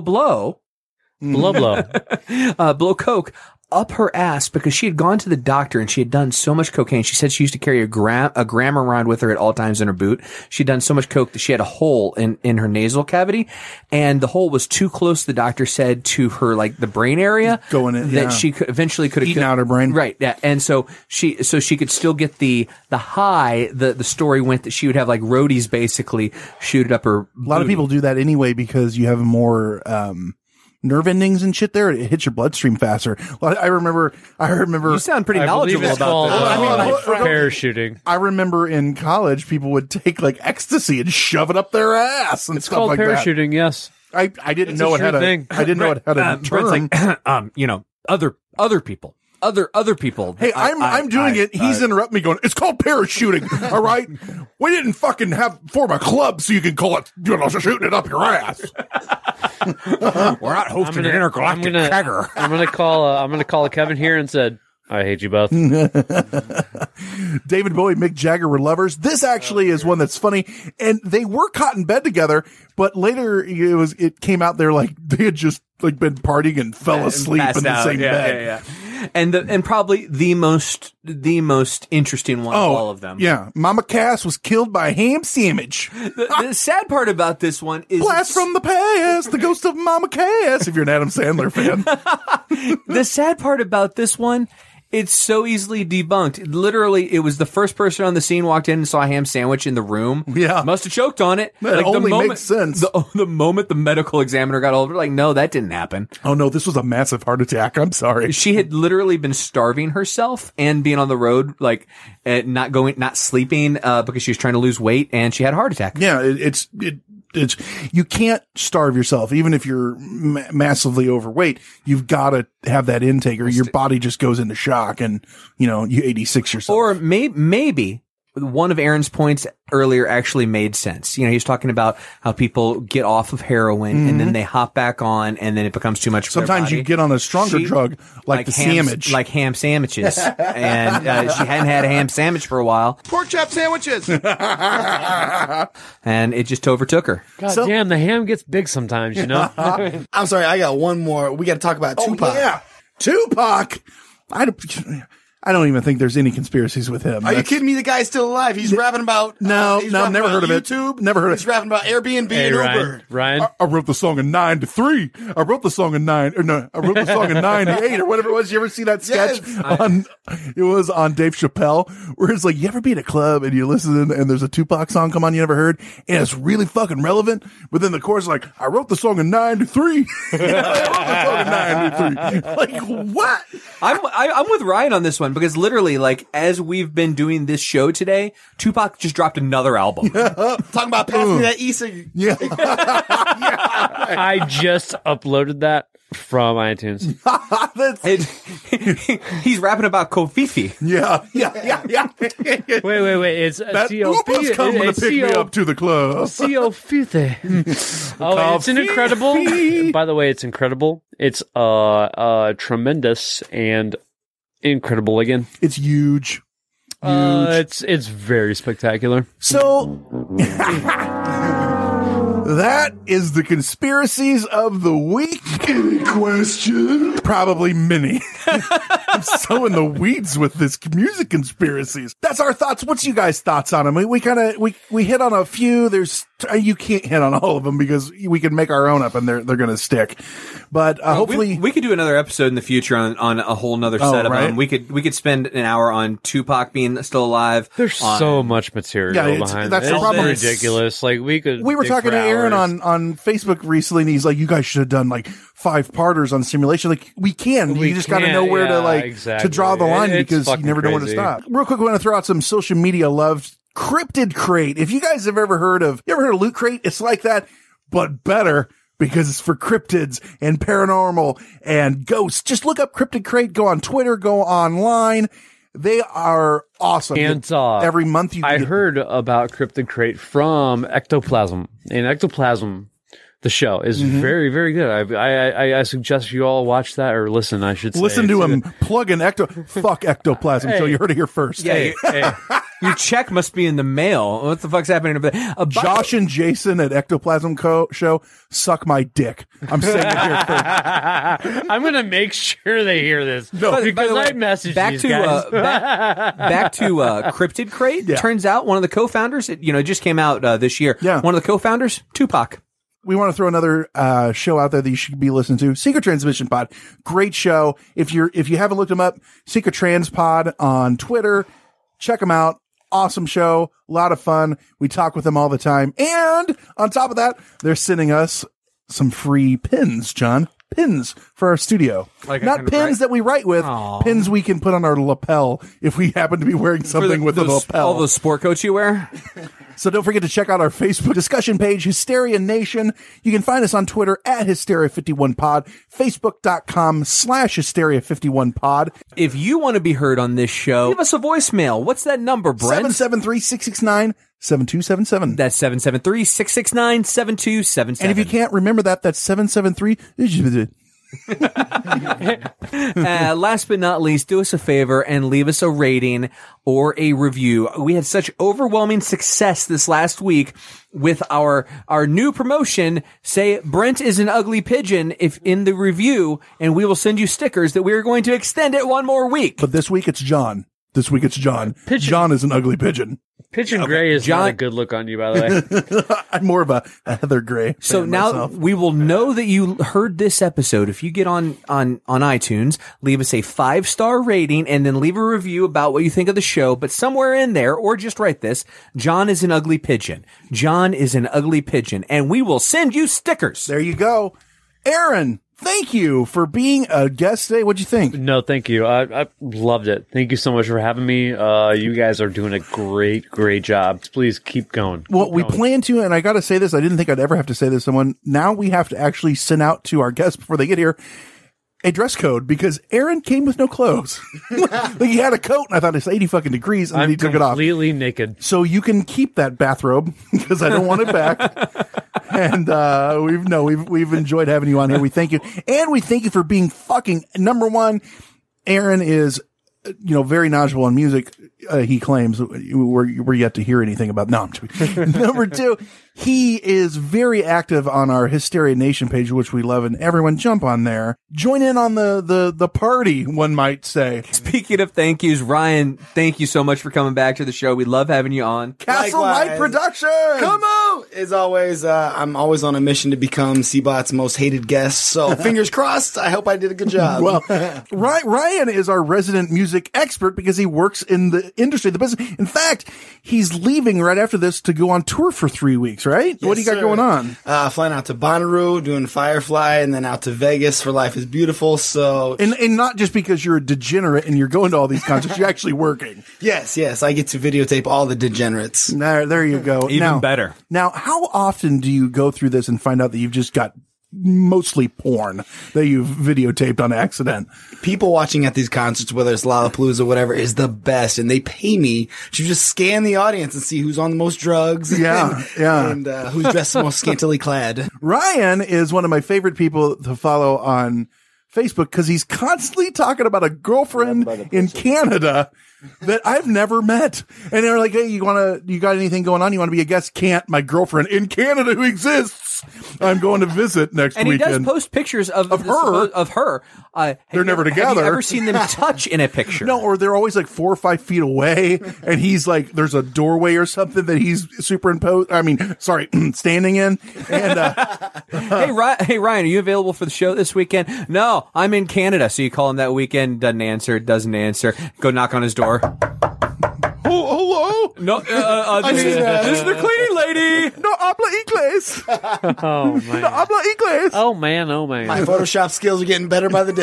coke up her ass because she had gone to the doctor and she had done so much cocaine. She said she used to carry a gram around with her at all times in her boot. She'd done so much coke that she had a hole in her nasal cavity, and the hole was too close, the doctor said, to her, like, the brain area. Going in, that she could eventually could have eaten out her brain. Right. Yeah. And so she could still get the high. The story went that she would have like roadies basically shoot it up her booty. A lot of people do that anyway because you have more, nerve endings and shit there. It hits your bloodstream faster. I remember. You sound pretty knowledgeable about that. Parachuting. I remember in college, people would take like ecstasy and shove it up their ass and stuff like that. It's called parachuting, yes. I didn't know it had a term. Other people. Other people. Hey, I'm doing it. He's interrupting me going, it's called parachuting. All right. We didn't fucking form a club so you can call it, shooting it up your ass. We're not hosting an intergalactic kegger. I'm gonna call Kevin here and said, I hate you both. David Bowie, Mick Jagger were lovers. This actually is one that's funny, and they were caught in bed together, but later it came out there like they had just like been partying and fell asleep in the same bed. Yeah. And probably the most interesting one of all of them. Yeah. Mama Cass was killed by a ham sandwich. The sad part about this one is Blast from the past, the ghost of Mama Cass, if you're an Adam Sandler fan. The sad part about this one, it's so easily debunked. Literally, it was the first person on the scene walked in and saw a ham sandwich in the room. Yeah. Must have choked on it. That only makes sense. The moment the medical examiner got hold of her, like, no, that didn't happen. Oh, no, this was a massive heart attack. I'm sorry. She had literally been starving herself and being on the road, like, not sleeping, because she was trying to lose weight, and she had a heart attack. Yeah, you can't starve yourself, even if you're massively overweight. You've got to have that intake, or your body just goes into shock, and you 86 yourself. Or maybe one of Aaron's points earlier actually made sense. He was talking about how people get off of heroin and then they hop back on, and then it becomes too much for their Sometimes body. you get on a stronger drug, like the sandwich. Like ham sandwiches. And she hadn't had a ham sandwich for a while. Pork chop sandwiches. And it just overtook her. God damn, the ham gets big sometimes, I'm sorry, I got one more. We got to talk about Tupac. Yeah. Tupac. I I don't even think there's any conspiracies with him. Are you kidding me? The guy's still alive. He's rapping about no, never heard of it. YouTube. Never heard of it. He's rapping about Airbnb and Uber. Ryan, I wrote the song in 9 to 3. I wrote the song in 9 to 8 or whatever it was. You ever see that sketch it was on Dave Chappelle where it's like, you ever be at a club and you listen and there's a Tupac song come on you never heard and it's really fucking relevant, but then the chorus is like, I wrote the song in 9 to 3. I wrote the song in 9 to 3. Like, what? I'm with Ryan on this one because literally, like, as we've been doing this show today, Tupac just dropped another album. Talking about passing me that e-cig. Yeah. I just uploaded that from iTunes. He's rapping about Kofifi. Yeah. Wait. It's that Uber's coming to pick me up to the club. Kofifi. Oh, it's an incredible. By the way, it's incredible. It's tremendous and incredible again. It's huge. It's very spectacular. So that is the conspiracies of the week. Any question? Probably many. I'm so in the weeds with this music conspiracies. That's our thoughts. What's you guys' thoughts on them? We hit on a few. You can't hit on all of them because we can make our own up and they're going to stick. But hopefully we could do another episode in the future on a whole nother set of them. We could spend an hour on Tupac being still alive. There's so much material behind that's it. the problem. It's ridiculous. Like we were talking to Aaron on Facebook recently and he's like, you guys should have done like 5-parters on simulation. Like we can. You just got to know where to draw the line because you never know when to stop. Real quick, we want to throw out some social media love. Cryptid Crate. If you guys have ever heard of Loot Crate, it's like that, but better because it's for cryptids and paranormal and ghosts. Just look up Cryptid Crate, go on Twitter, go online. They are awesome. And every month I heard about Cryptid Crate from Ectoplasm. And Ectoplasm, the show, is very, very good. I suggest you all watch that or listen, I should say. Listen to him plug in fuck Ectoplasm. So you heard it here first. Yeah. Your check must be in the mail. What the fuck's happening over there? Josh and Jason at Ectoplasm Show suck my dick. I'm saying it here first. I'm going to make sure they hear this. No, because I messaged back these to guys. back to Cryptid Crate. Yeah. Turns out one of the co-founders, it just came out this year. Yeah. One of the co-founders, Tupac. We want to throw another show out there that you should be listening to. Secret Transmission Pod. Great show. If you haven't looked them up, Secret Trans Pod on Twitter. Check them out. Awesome show. A lot of fun. We talk with them all the time. And on top of that, they're sending us some free pins, John. Pins for our studio. Not pins that we write with. Aww. Pins we can put on our lapel if we happen to be wearing something with a lapel. All those sport coats you wear? So don't forget to check out our Facebook discussion page, Hysteria Nation. You can find us on Twitter at Hysteria51Pod, Facebook.com/Hysteria51Pod. If you want to be heard on this show, give us a voicemail. What's that number, Brent? 773-669-7277. That's 773-669-7277. And if you can't remember that, that's 773. Last but not least, do us a favor and leave us a rating or a review. We had such overwhelming success this last week with our new promotion. Say Brent is an ugly pigeon if in the review, and we will send you stickers that we are going to extend it one more week. But this week it's John. John is an ugly pigeon. Pigeon gray is not a good look on you, by the way. I'm more of a heather gray. So now myself. We will know that you heard this episode. If you get on iTunes, leave us a 5-star rating and then leave a review about what you think of the show. But somewhere in there, or just write this, John is an ugly pigeon. John is an ugly pigeon. And we will send you stickers. There you go. Aaron, thank you for being a guest today. What'd you think? No, thank you. I loved it. Thank you so much for having me. You guys are doing a great job. Please keep going. Well, we plan to, and I got to say this. I didn't think I'd ever have to say this to someone. Now we have to actually send out to our guests before they get here a dress code because Aaron came with no clothes. Like he had a coat, and I thought it's 80 fucking degrees, and then he took it off. Completely naked. So you can keep that bathrobe because I don't want it back. And we've enjoyed having you on here. We thank you, and we thank you for being fucking number one. Aaron is, very knowledgeable on music. He claims we're yet to hear anything about. No, I'm joking. Number two, He is very active on our Hysteria Nation page, which we love, and everyone jump on there. Join in on the party, one might say. Speaking of thank yous, Ryan, thank you so much for coming back to the show. We love having you on. Castle Light Productions! Come on! As always, I'm always on a mission to become C-Bot's most hated guest, so fingers crossed, I hope I did a good job. Well, Ryan is our resident music expert because he works in the industry, the business. In fact, he's leaving right after this to go on tour for 3 weeks, right? Yes, what do you got going on? Flying out to Bonnaroo, doing Firefly, and then out to Vegas for Life is Beautiful. So, and not just because you're a degenerate and you're going to all these concerts, you're actually working. Yes, I get to videotape all the degenerates. There you go. Even better. Now, how often do you go through this and find out that you've just got mostly porn that you've videotaped on accident? People watching at these concerts, whether it's Lollapalooza or whatever, is the best, and they pay me to just scan the audience and see who's on the most drugs. And who's dressed the most scantily clad. Ryan is one of my favorite people to follow on Facebook because he's constantly talking about a girlfriend in Canada that I've never met. And they're like, hey, you got anything going on? You want to be a guest? Can't. My girlfriend in Canada who exists. I'm going to visit next weekend. And he does post pictures of her. They're never together. Have you ever seen them touch in a picture? No, or they're always like 4 or 5 feet away. And he's like, there's a doorway or something that he's standing in. And, hey, Ryan, are you available for the show this weekend? No, I'm in Canada. So you call him that weekend, doesn't answer. Go knock on his door. Oh, hello? No, this is the cleaning lady. No habla inglés. Oh, man. No habla inglés. Oh, man. My Photoshop skills are getting better by the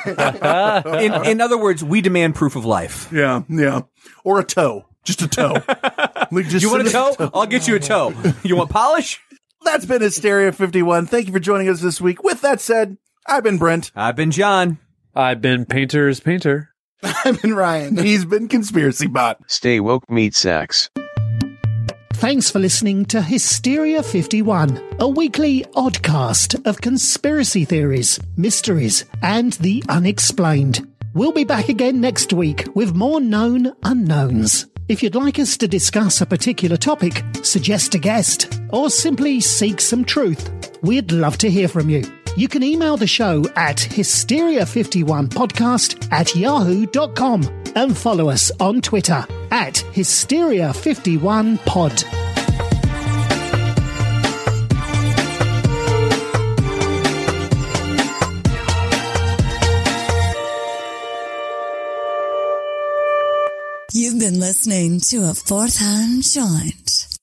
day. In other words, we demand proof of life. Yeah. Or a toe. Just a toe. You want a toe? I'll get you a toe. You want polish? That's been Hysteria 51. Thank you for joining us this week. With that said, I've been Brent. I've been John. I've been Painter's Painter. I've been Ryan. He's been Conspiracy Bot. Stay woke, meat sacks. Thanks for listening to Hysteria 51, a weekly oddcast of conspiracy theories, mysteries, and the unexplained. We'll be back again next week with more known unknowns. If you'd like us to discuss a particular topic, suggest a guest, or simply seek some truth, we'd love to hear from you. You can email the show at hysteria51podcast@yahoo.com and follow us on Twitter at hysteria51pod. You've been listening to a fourth hand joint.